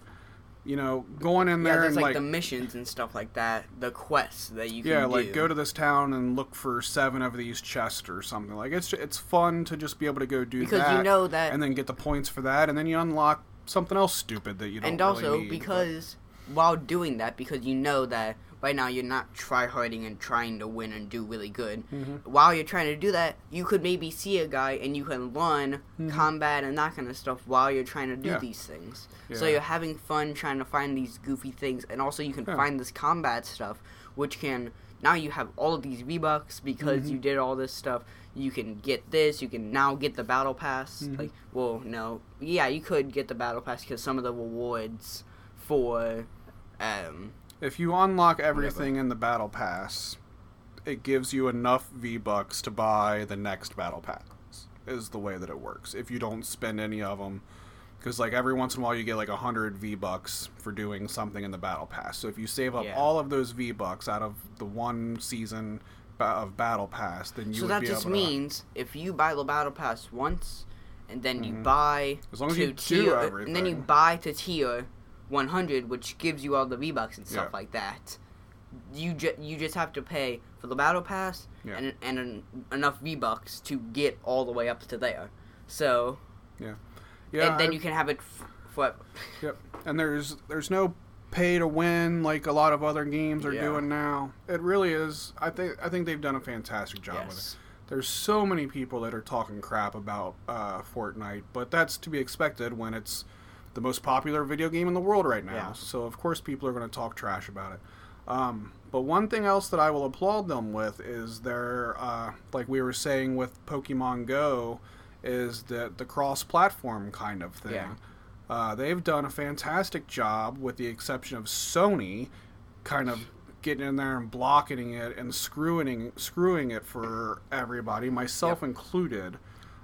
Speaker 2: going in there
Speaker 1: there's
Speaker 2: and,
Speaker 1: like, the missions and stuff like that, the quests that you can do.
Speaker 2: Yeah, like, go to this town and look for 7 of these chests or something. Like, it's fun to just be able to go do that.
Speaker 1: Because you know that...
Speaker 2: And then get the points for that, and then you unlock something else stupid that you don't really need.
Speaker 1: And also, because while doing that, because you know that right now you're not try-harding and trying to win and do really good, while you're trying to do that, you could maybe see a guy and you can learn combat and that kind of stuff while you're trying to do these things. Yeah. So you're having fun trying to find these goofy things, and also you can find this combat stuff, which can... Now you have all of these V-Bucks because you did all this stuff. You can get this. You can now get the Battle Pass. Like, well, no. Yeah, you could get the Battle Pass because some of the rewards for...
Speaker 2: if you unlock everything in the Battle Pass, it gives you enough V-Bucks to buy the next Battle Pass, is the way that it works. If you don't spend any of them... Because, like, every once in a while you get, like, 100 V-Bucks for doing something in the Battle Pass. So if you save up all of those V-Bucks out of the one season of Battle Pass, then you would be able to... So that just
Speaker 1: means, if you buy the Battle Pass once, and then you buy...
Speaker 2: As long as you do everything.
Speaker 1: And then you buy to tier 100, which gives you all the V-Bucks and stuff like that. You just have to pay for the Battle Pass and enough V-Bucks to get all the way up to there. So...
Speaker 2: Yeah. Yeah,
Speaker 1: and then you can have it flip.
Speaker 2: Yep. And there's no pay to win like a lot of other games are doing now. It really is. I think they've done a fantastic job with it. There's so many people that are talking crap about Fortnite, but that's to be expected when it's the most popular video game in the world right now. Yeah. So of course people are going to talk trash about it. But one thing else that I will applaud them with is their, like we were saying with Pokemon Go, is that the cross-platform kind of thing. Yeah. They've done a fantastic job, with the exception of Sony, kind of getting in there and blocking it and screwing it for everybody, myself included.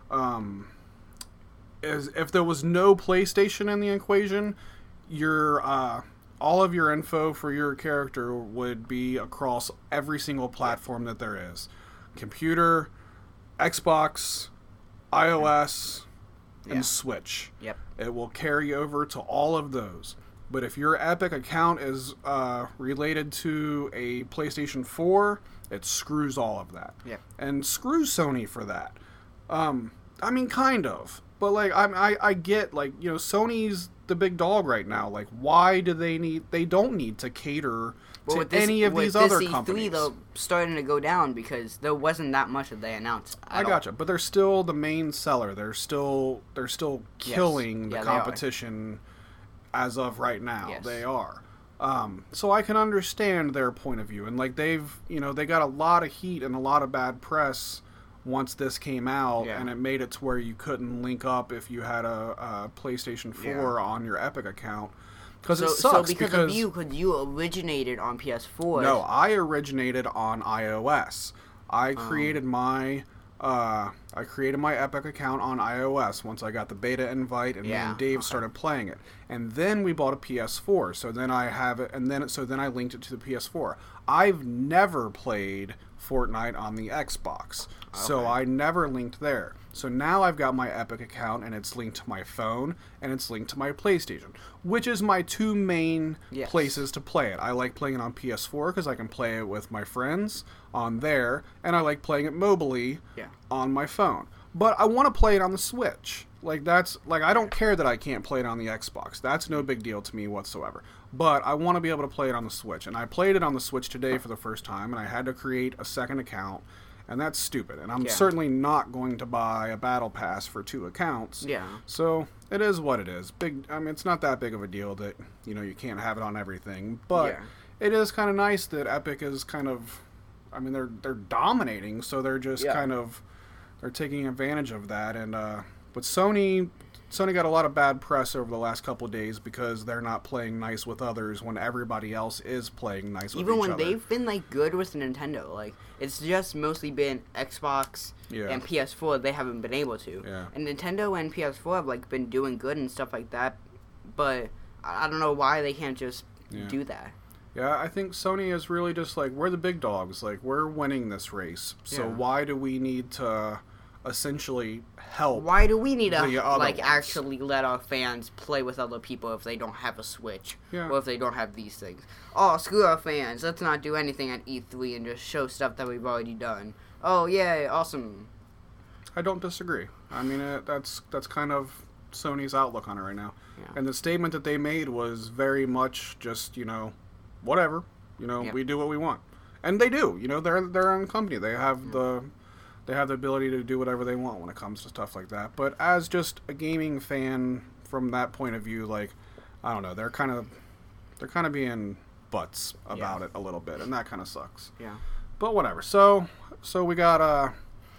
Speaker 2: Is if there was no PlayStation in the equation, your all of your info for your character would be across every single platform that there is. Computer, Xbox, iOS, and Switch.
Speaker 1: Yep.
Speaker 2: It will carry over to all of those. But if your Epic account is related to a PlayStation 4, it screws all of that.
Speaker 1: Yep.
Speaker 2: And screw Sony for that. I mean, kind of. But, like, I get, like, Sony's the big dog right now. Like, why do they don't need to cater to any of these other companies.
Speaker 1: With this E3, though, starting to go down because there wasn't that much that they announced.
Speaker 2: I gotcha, but they're still the main seller. They're still killing the competition as of right now. Yes. They are. So I can understand their point of view, and like they got a lot of heat and a lot of bad press once this came out, and it made it to where you couldn't link up if you had a PlayStation 4 on your Epic account. Because it sucks.
Speaker 1: So because of you, because you originated on PS4.
Speaker 2: No, I originated on iOS. I created my Epic account on iOS once I got the beta invite, and me and Dave started playing it. And then we bought a PS4. So then I have it, and then I linked it to the PS4. I've never played Fortnite on the Xbox, so I never linked there. So now I've got my Epic account, and it's linked to my phone, and it's linked to my PlayStation, which is my two main places to play it. I like playing it on PS4 because I can play it with my friends on there, and I like playing it mobily on my phone. But I want to play it on the Switch. I don't care that I can't play it on the Xbox. That's no big deal to me whatsoever. But I want to be able to play it on the Switch. And I played it on the Switch today for the first time, and I had to create a second account. And that's stupid. And I'm certainly not going to buy a battle pass for 2 accounts. Yeah. So it is what it is. It's not that big of a deal that, you can't have it on everything. But it is kind of nice that Epic is kind of, they're dominating. So they're just they're taking advantage of that. And, but Sony got a lot of bad press over the last couple of days because they're not playing nice with others when everybody else is playing nice with each other.
Speaker 1: Even when they've been good with Nintendo, it's just mostly been Xbox and PS4. They haven't been able to. Yeah. And Nintendo and PS4 have been doing good and stuff like that, but I don't know why they can't just do that.
Speaker 2: Yeah, I think Sony is really just we're the big dogs. We're winning this race. So why do we need to essentially help?
Speaker 1: Why do we need to actually let our fans play with other people if they don't have a Switch or if they don't have these things? Oh, screw our fans. Let's not do anything at E3 and just show stuff that we've already done. Oh, yay, awesome.
Speaker 2: I don't disagree. That's kind of Sony's outlook on it right now. Yeah. And the statement that they made was very much just, whatever. We do what we want. And they do. They're their own company. They have the ability to do whatever they want when it comes to stuff like that. But as just a gaming fan from that point of view, I don't know, they're kind of being butts about it a little bit, and that kind of sucks. Yeah. But whatever. So we got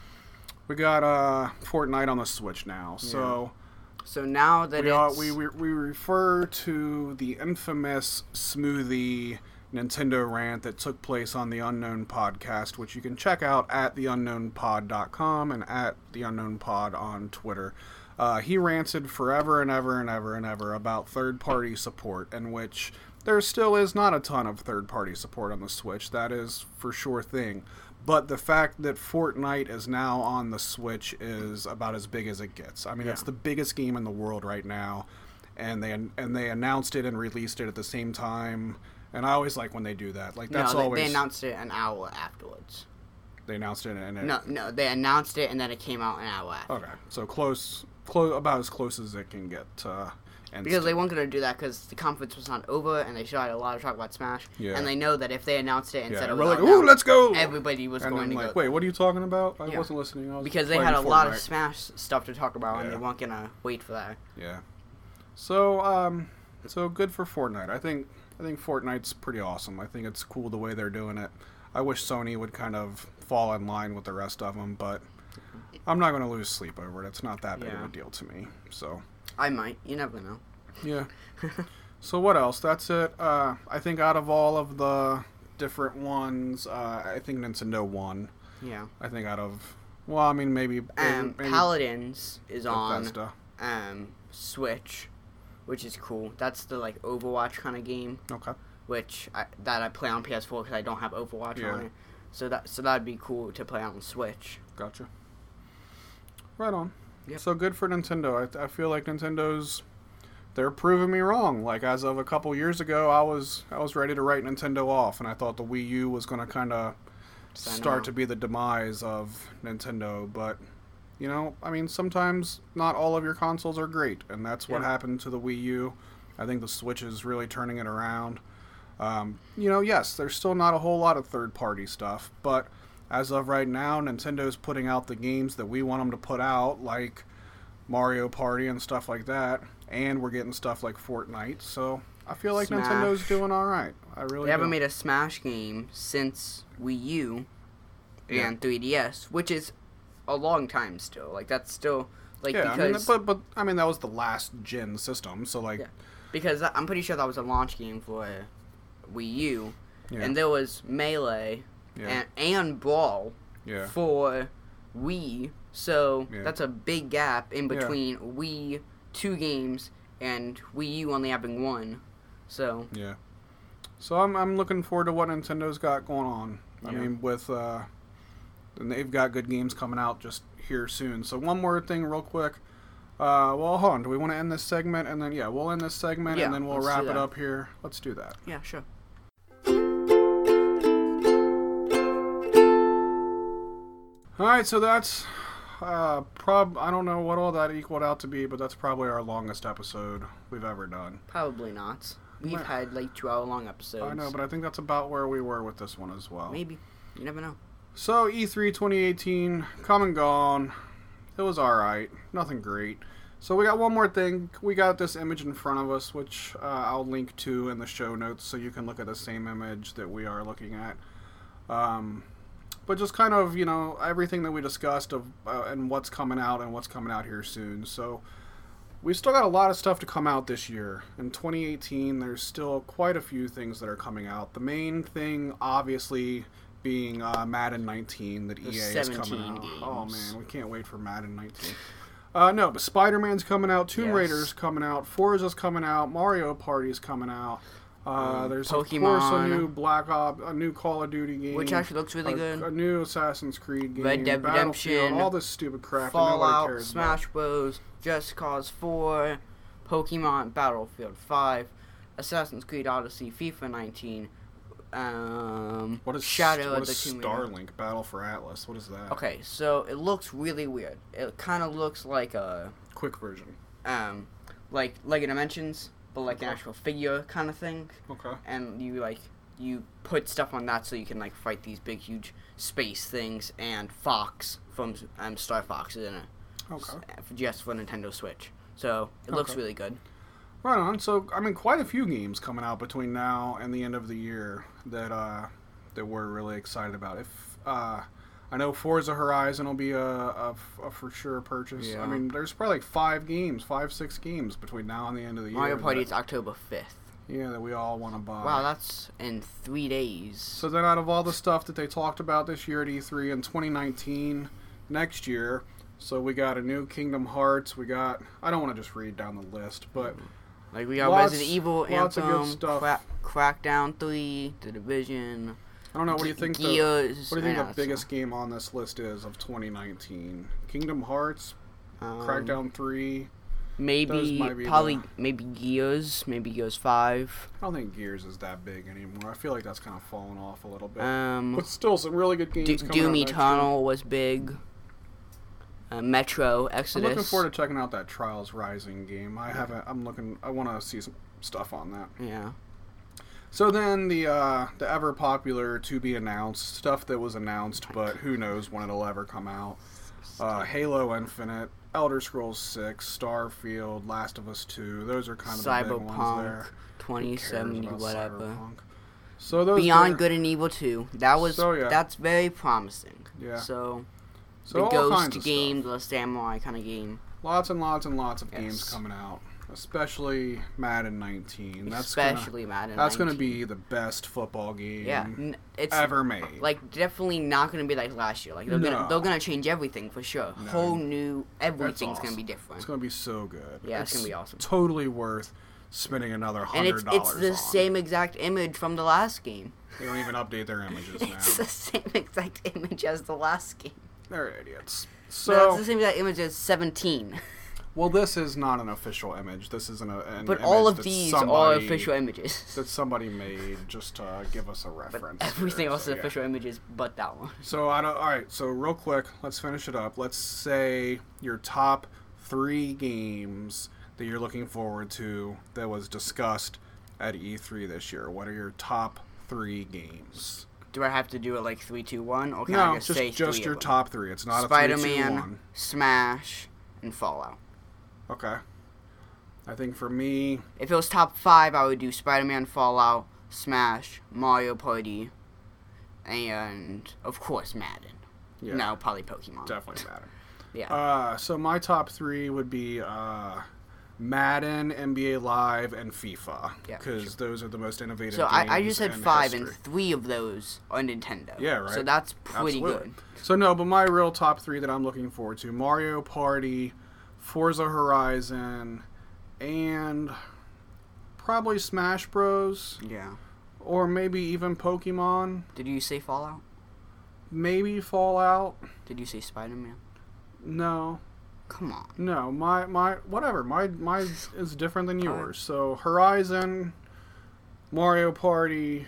Speaker 2: Fortnite on the Switch now. So
Speaker 1: now that
Speaker 2: we refer to the infamous Smoothie Nintendo rant that took place on the Unknown Podcast, which you can check out at theunknownpod.com and at theunknownpod on Twitter. He ranted forever and ever and ever and ever about third-party support, in which there still is not a ton of third-party support on the Switch. That is for sure thing. But the fact that Fortnite is now on the Switch is about as big as it gets. It's the biggest game in the world right now, and they announced it and released it at the same time. And I always like when they do that.
Speaker 1: They announced it an hour afterwards.
Speaker 2: They announced it and
Speaker 1: No, they announced it and then it came out an hour after.
Speaker 2: Okay, so close, about as close as it can get.
Speaker 1: Because they weren't going to do that because the conference was not over and they still had a lot of talk about Smash. Yeah. And they know that if they announced it and said it was
Speaker 2: ooh, let's go!
Speaker 1: Everybody was going to go.
Speaker 2: Wait, what are you talking about? I wasn't listening.
Speaker 1: Because they had a lot of Smash stuff to talk about and they weren't going to wait for that.
Speaker 2: Yeah. So good for Fortnite. I think Fortnite's pretty awesome. I think it's cool the way they're doing it. I wish Sony would kind of fall in line with the rest of them, but I'm not going to lose sleep over it. It's not that big of a deal to me. So
Speaker 1: I might. You never know.
Speaker 2: Yeah. So what else? That's it. I think out of all of the different ones, I think Nintendo won. Yeah. I think out of... Well, maybe
Speaker 1: Paladins is Bethesda on Switch, which is cool. That's the Overwatch kind of game. Okay. Which I play on PS4 because I don't have Overwatch on it. So that'd be cool to play on the Switch.
Speaker 2: Gotcha. Right on. Yep. So good for Nintendo. I feel like they're proving me wrong. As of a couple years ago, I was ready to write Nintendo off, and I thought the Wii U was going to kind of start to be the demise of Nintendo, but sometimes not all of your consoles are great, and that's what happened to the Wii U. I think the Switch is really turning it around. Yes, there's still not a whole lot of third-party stuff, but as of right now, Nintendo's putting out the games that we want them to put out, like Mario Party and stuff like that, and we're getting stuff like Fortnite, so I feel like Smash. Nintendo's doing all right.
Speaker 1: They haven't made a Smash game since Wii U and 3DS, which is a long time still. That's still because
Speaker 2: but that was the last gen system. So
Speaker 1: Because I'm pretty sure that was a launch game for Wii U. Yeah. And there was Melee and Brawl for Wii. So that's a big gap in between Wii 2 games and Wii U only having one. So
Speaker 2: So I'm looking forward to what Nintendo's got going on. I mean, and they've got good games coming out just here soon. So one more thing real quick. Well, hold on. Do we want to end this segment? And then, we'll end this segment, and then we'll wrap it up here. Let's do that.
Speaker 1: Yeah, sure.
Speaker 2: All right, so that's I don't know what all that equaled out to be, but that's probably our longest episode we've ever done.
Speaker 1: Probably not. We've had, 2-hour-long episodes.
Speaker 2: I know, but I think that's about where we were with this one as well.
Speaker 1: Maybe. You never know.
Speaker 2: So, E3 2018, come and gone. It was alright. Nothing great. So, we got one more thing. We got this image in front of us, which I'll link to in the show notes so you can look at the same image that we are looking at. But just kind of, everything that we discussed and what's coming out here soon. So, we still got a lot of stuff to come out this year. In 2018, there's still quite a few things that are coming out. The main thing, obviously, being Madden 19 that EA is coming out.
Speaker 1: Games.
Speaker 2: Oh, man, we can't wait for Madden 19. No, but Spider-Man's coming out, Tomb Raider's coming out, Forza's coming out, Mario Party's coming out. There's
Speaker 1: Pokemon,
Speaker 2: of course a new Black Ops, a new Call of Duty game,
Speaker 1: which actually looks really good.
Speaker 2: A new Assassin's Creed game,
Speaker 1: Red Dead Redemption,
Speaker 2: all this stupid crap.
Speaker 1: Fallout,
Speaker 2: that nobody cares
Speaker 1: Smash
Speaker 2: about.
Speaker 1: Bros, Just Cause 4, Pokemon, Battlefield 5, Assassin's Creed Odyssey, FIFA 19.
Speaker 2: What is
Speaker 1: Shadow
Speaker 2: what
Speaker 1: of the
Speaker 2: is
Speaker 1: Tomb
Speaker 2: Starlink
Speaker 1: Raider.
Speaker 2: Battle for Atlas? What is that?
Speaker 1: Okay, so it looks really weird. It kind of looks like a
Speaker 2: quick version,
Speaker 1: like Lego Dimensions, but like an actual figure kind of thing.
Speaker 2: Okay.
Speaker 1: And you put stuff on that so you can fight these big huge space things, and Fox from Star Fox is in it.
Speaker 2: Okay.
Speaker 1: Just for Nintendo Switch. So it looks really good.
Speaker 2: Right on. So I mean, quite a few games coming out between now and the end of the year that we're really excited about. If I know Forza Horizon will be a for sure purchase.
Speaker 1: Yeah.
Speaker 2: I mean, there's probably 6 games between now and the end of the year.
Speaker 1: Mario Party is October 5th.
Speaker 2: Yeah, that we all want to buy.
Speaker 1: Wow, that's in 3 days.
Speaker 2: So then out of all the stuff that they talked about this year at E3 in 2019, next year, so we got a new Kingdom Hearts. We got, I don't want to just read down the list, but
Speaker 1: we got Resident Evil,
Speaker 2: lots
Speaker 1: Anthem,
Speaker 2: of good stuff.
Speaker 1: Crackdown 3, The Division.
Speaker 2: I don't know. What do you think?
Speaker 1: Gears,
Speaker 2: What do you think the biggest game on this list is of 2019? Kingdom Hearts, Crackdown 3.
Speaker 1: Maybe Gears. Maybe Gears 5.
Speaker 2: I don't think Gears is that big anymore. I feel like that's kind of fallen off a little bit.
Speaker 1: But
Speaker 2: still, some really good games coming out
Speaker 1: Doom
Speaker 2: next
Speaker 1: Eternal
Speaker 2: year.
Speaker 1: was big. Metro Exodus.
Speaker 2: I'm looking forward to checking out that Trials Rising game. I want to see some stuff on that.
Speaker 1: Yeah.
Speaker 2: So then the ever popular to be announced stuff that was announced, but who knows when it'll ever come out. Halo Infinite, Elder Scrolls 6, Starfield, Last of Us 2. Those are kind of the big ones there.
Speaker 1: Cyberpunk 2070, whatever.
Speaker 2: Cyberpunk? So those
Speaker 1: Beyond Good and Evil 2. That's very promising.
Speaker 2: Yeah.
Speaker 1: So
Speaker 2: the
Speaker 1: Ghost game, the Samurai kind of game.
Speaker 2: Lots and lots and lots of games coming out. Especially Madden 19. That's going to be the best football game ever made.
Speaker 1: Definitely not going to be like last year. They're going to change everything for sure.
Speaker 2: No.
Speaker 1: Whole new, everything's going to be different.
Speaker 2: It's going to be so good.
Speaker 1: Yeah, it's going to be awesome.
Speaker 2: Totally worth spending another $100
Speaker 1: And it's the same exact image from the last game.
Speaker 2: They don't even update their images now.
Speaker 1: It's the same exact image as the last game.
Speaker 2: They're idiots.
Speaker 1: So it's the same exact image as 17.
Speaker 2: Well, this is not an official image. This isn't an
Speaker 1: but
Speaker 2: image
Speaker 1: all of these are official images
Speaker 2: that somebody made just to give us a reference.
Speaker 1: But everything else is official images, but that one.
Speaker 2: So all right. So real quick, let's finish it up. Let's say your top 3 games that you're looking forward to that was discussed at E3 this year. What are your top 3 games?
Speaker 1: Do I have to do it 3, 2, 1, or can
Speaker 2: I
Speaker 1: just say
Speaker 2: just your top 3? It's not
Speaker 1: Spider-Man,
Speaker 2: a 3, 2, 1.
Speaker 1: Smash, and Fallout.
Speaker 2: Okay. I think for me,
Speaker 1: if it was top 5, I would do Spider-Man, Fallout, Smash, Mario Party, and of course Madden.
Speaker 2: Yeah.
Speaker 1: No, probably Pokemon.
Speaker 2: Definitely Madden.
Speaker 1: Yeah.
Speaker 2: So my top 3 would be Madden, NBA Live, and FIFA. Because those are the most innovative games.
Speaker 1: So I just said 5,
Speaker 2: history.
Speaker 1: and 3 of those are Nintendo.
Speaker 2: Yeah, right.
Speaker 1: So that's pretty good.
Speaker 2: So no, but my real top 3 that I'm looking forward to: Mario Party, Forza Horizon, and probably Smash Bros.
Speaker 1: Yeah.
Speaker 2: Or maybe even Pokemon.
Speaker 1: Did you say Fallout?
Speaker 2: Maybe Fallout.
Speaker 1: Did you say Spider-Man?
Speaker 2: No.
Speaker 1: Come on.
Speaker 2: No, my whatever. My is different than yours. So Horizon, Mario Party.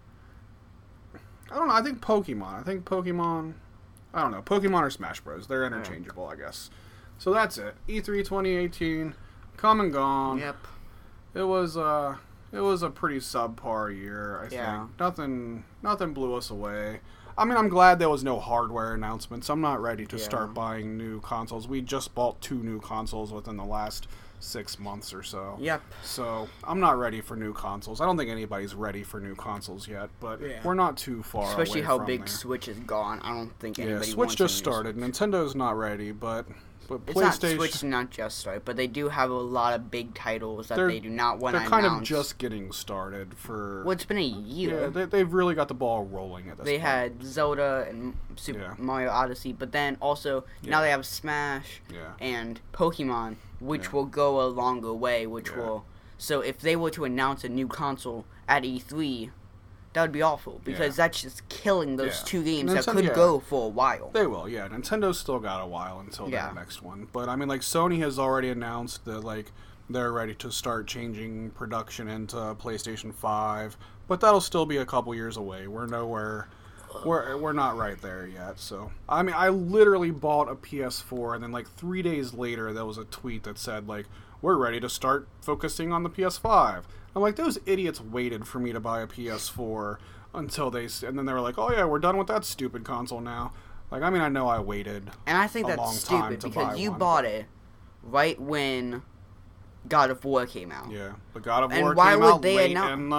Speaker 2: I don't know. I think Pokemon. I don't know. Pokemon or Smash Bros. They're interchangeable, I guess. So that's it. E3 2018, come and gone.
Speaker 1: Yep.
Speaker 2: It was a pretty subpar year, I think. Nothing blew us away. I mean, I'm glad there was no hardware announcements. I'm not ready to start buying new consoles. We just bought 2 new consoles within the last 6 months or so.
Speaker 1: Yep.
Speaker 2: So I'm not ready for new consoles. I don't think anybody's ready for new consoles yet, but we're not too far away from
Speaker 1: Especially how big Switch is gone. I don't think anybody
Speaker 2: Switch
Speaker 1: wants
Speaker 2: just started. Switch. Nintendo's not ready, but PlayStation...
Speaker 1: Switch not just started, but they do have a lot of big titles that they do not want to announce.
Speaker 2: They're kind of just getting started for...
Speaker 1: Well, it's been a year.
Speaker 2: Yeah, they've really got the ball rolling at this point.
Speaker 1: They had Zelda and Super Mario Odyssey, but then also now they have Smash and Pokemon, which will go a longer way, which will... So if they were to announce a new console at E3... That would be awful, because that's just killing those 2 games that could go for a while.
Speaker 2: They will, Nintendo's still got a while until that next one. But, I mean, like, Sony has already announced that, like, they're ready to start changing production into PlayStation 5. But that'll still be a couple years away. We're nowhere... We're not right there yet, so... I mean, I literally bought a PS4, and then, like, 3 days later, there was a tweet that said, like, we're ready to start focusing on the PS5. I'm like, those idiots waited for me to buy a PS4 until and then they were like, oh yeah, we're done with that stupid console now. Like, I mean, I know I waited
Speaker 1: and I think that's stupid because you bought it right when God of War came out.
Speaker 2: Yeah, but God of War came out late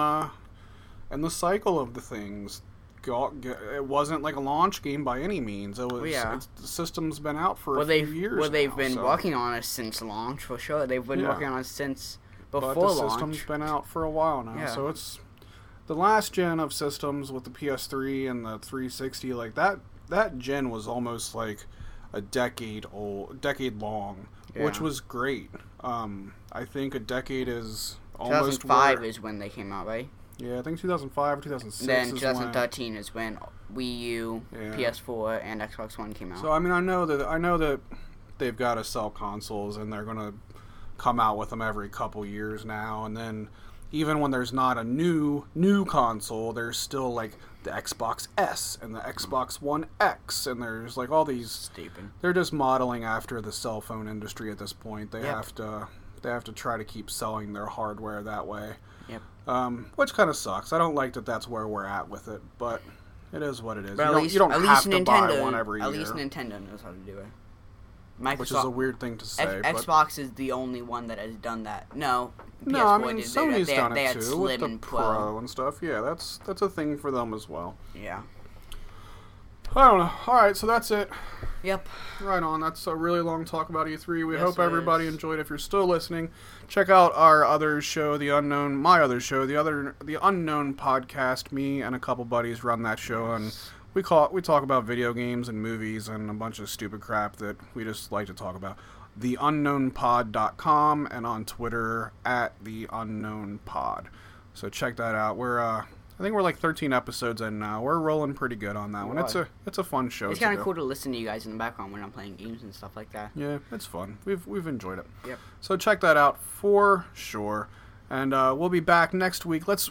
Speaker 2: in the cycle of the things. It wasn't like a launch game by any means. It was. The system's been out for a few years.
Speaker 1: Well, they've been working on it since launch for sure. They've been working on it since before launch.
Speaker 2: But the system's been out for a while now, so it's the last gen of systems with the PS3 and the 360. Like that gen was almost like a decade long, which was great. I think a decade is almost
Speaker 1: 2005 is when they came out, right?
Speaker 2: Yeah, I think 2005 or 2006.
Speaker 1: Then 2013 is when Wii U, PS4, and Xbox One came out.
Speaker 2: So I mean, I know that they've got to sell consoles, and they're gonna come out with them every couple years now. And then even when there's not a new console, there's still like the Xbox S and the Xbox One X, and there's like all these.
Speaker 1: Stupid.
Speaker 2: They're just modeling after the cell phone industry at this point. They have to try to keep selling their hardware that way.
Speaker 1: Yep.
Speaker 2: Which kind of sucks. I don't like that that's where we're at with it, but it is what it is.
Speaker 1: But
Speaker 2: you don't have to buy one every year.
Speaker 1: At least Nintendo knows how to do it.
Speaker 2: Microsoft, which is a weird thing to say.
Speaker 1: Xbox is the only one that has done that. No,
Speaker 2: PS4 I mean, Sony's done it too with the Pro and stuff. Yeah, that's a thing for them as well.
Speaker 1: Yeah.
Speaker 2: I don't know. All right, so that's it.
Speaker 1: Yep.
Speaker 2: Right on. That's a really long talk about E3. We hope everybody enjoyed. If you're still listening, check out our other show, The Unknown Podcast. Me and a couple buddies run that show, and we talk about video games and movies and a bunch of stupid crap that we just like to talk about. TheUnknownPod.com and on Twitter @TheUnknownPod. So check that out. I think we're like 13 episodes in now. We're rolling pretty good on that one. It's a fun show.
Speaker 1: It's kind of cool to listen to you guys in the background when I'm playing games and stuff like that.
Speaker 2: Yeah, it's fun. We've enjoyed it.
Speaker 1: Yep.
Speaker 2: So check that out for sure. And we'll be back next week. Let's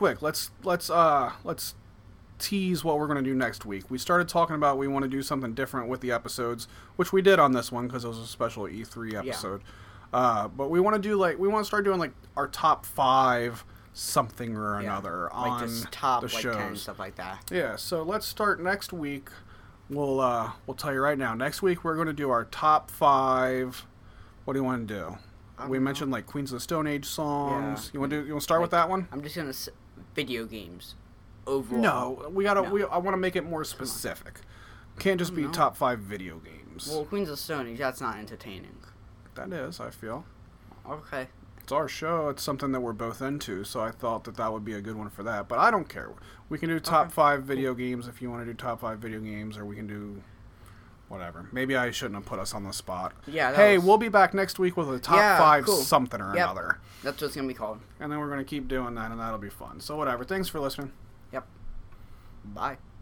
Speaker 2: tease what we're going to do next week. We started talking about we want to do something different with the episodes, which we did on this one because it was a special E3 episode. Yeah. But we want to start doing like our top 5 something or another on
Speaker 1: like just top,
Speaker 2: the shows.
Speaker 1: 10, stuff like that.
Speaker 2: Yeah, so let's start next week. We'll tell you right now. Next week we're going to do our top 5. What do you want to do? We mentioned like Queens of the Stone Age songs. Yeah. You want to start with that one?
Speaker 1: I'm just going to video games overall.
Speaker 2: No, I want to make it more specific. Can't just be top 5 video games.
Speaker 1: Well, Queens of the Stone Age, that's not entertaining.
Speaker 2: That is, I feel.
Speaker 1: Okay.
Speaker 2: It's our show. It's something that we're both into, so I thought that would be a good one for that. But I don't care. We can do top 5 video games if you want to do top 5 video games, or we can do whatever. Maybe I shouldn't have put us on the spot.
Speaker 1: Yeah.
Speaker 2: Hey, we'll be back next week with a top 5 something or another.
Speaker 1: That's what it's going to be called.
Speaker 2: And then we're going to keep doing that, and that'll be fun. So whatever. Thanks for listening.
Speaker 1: Yep. Bye.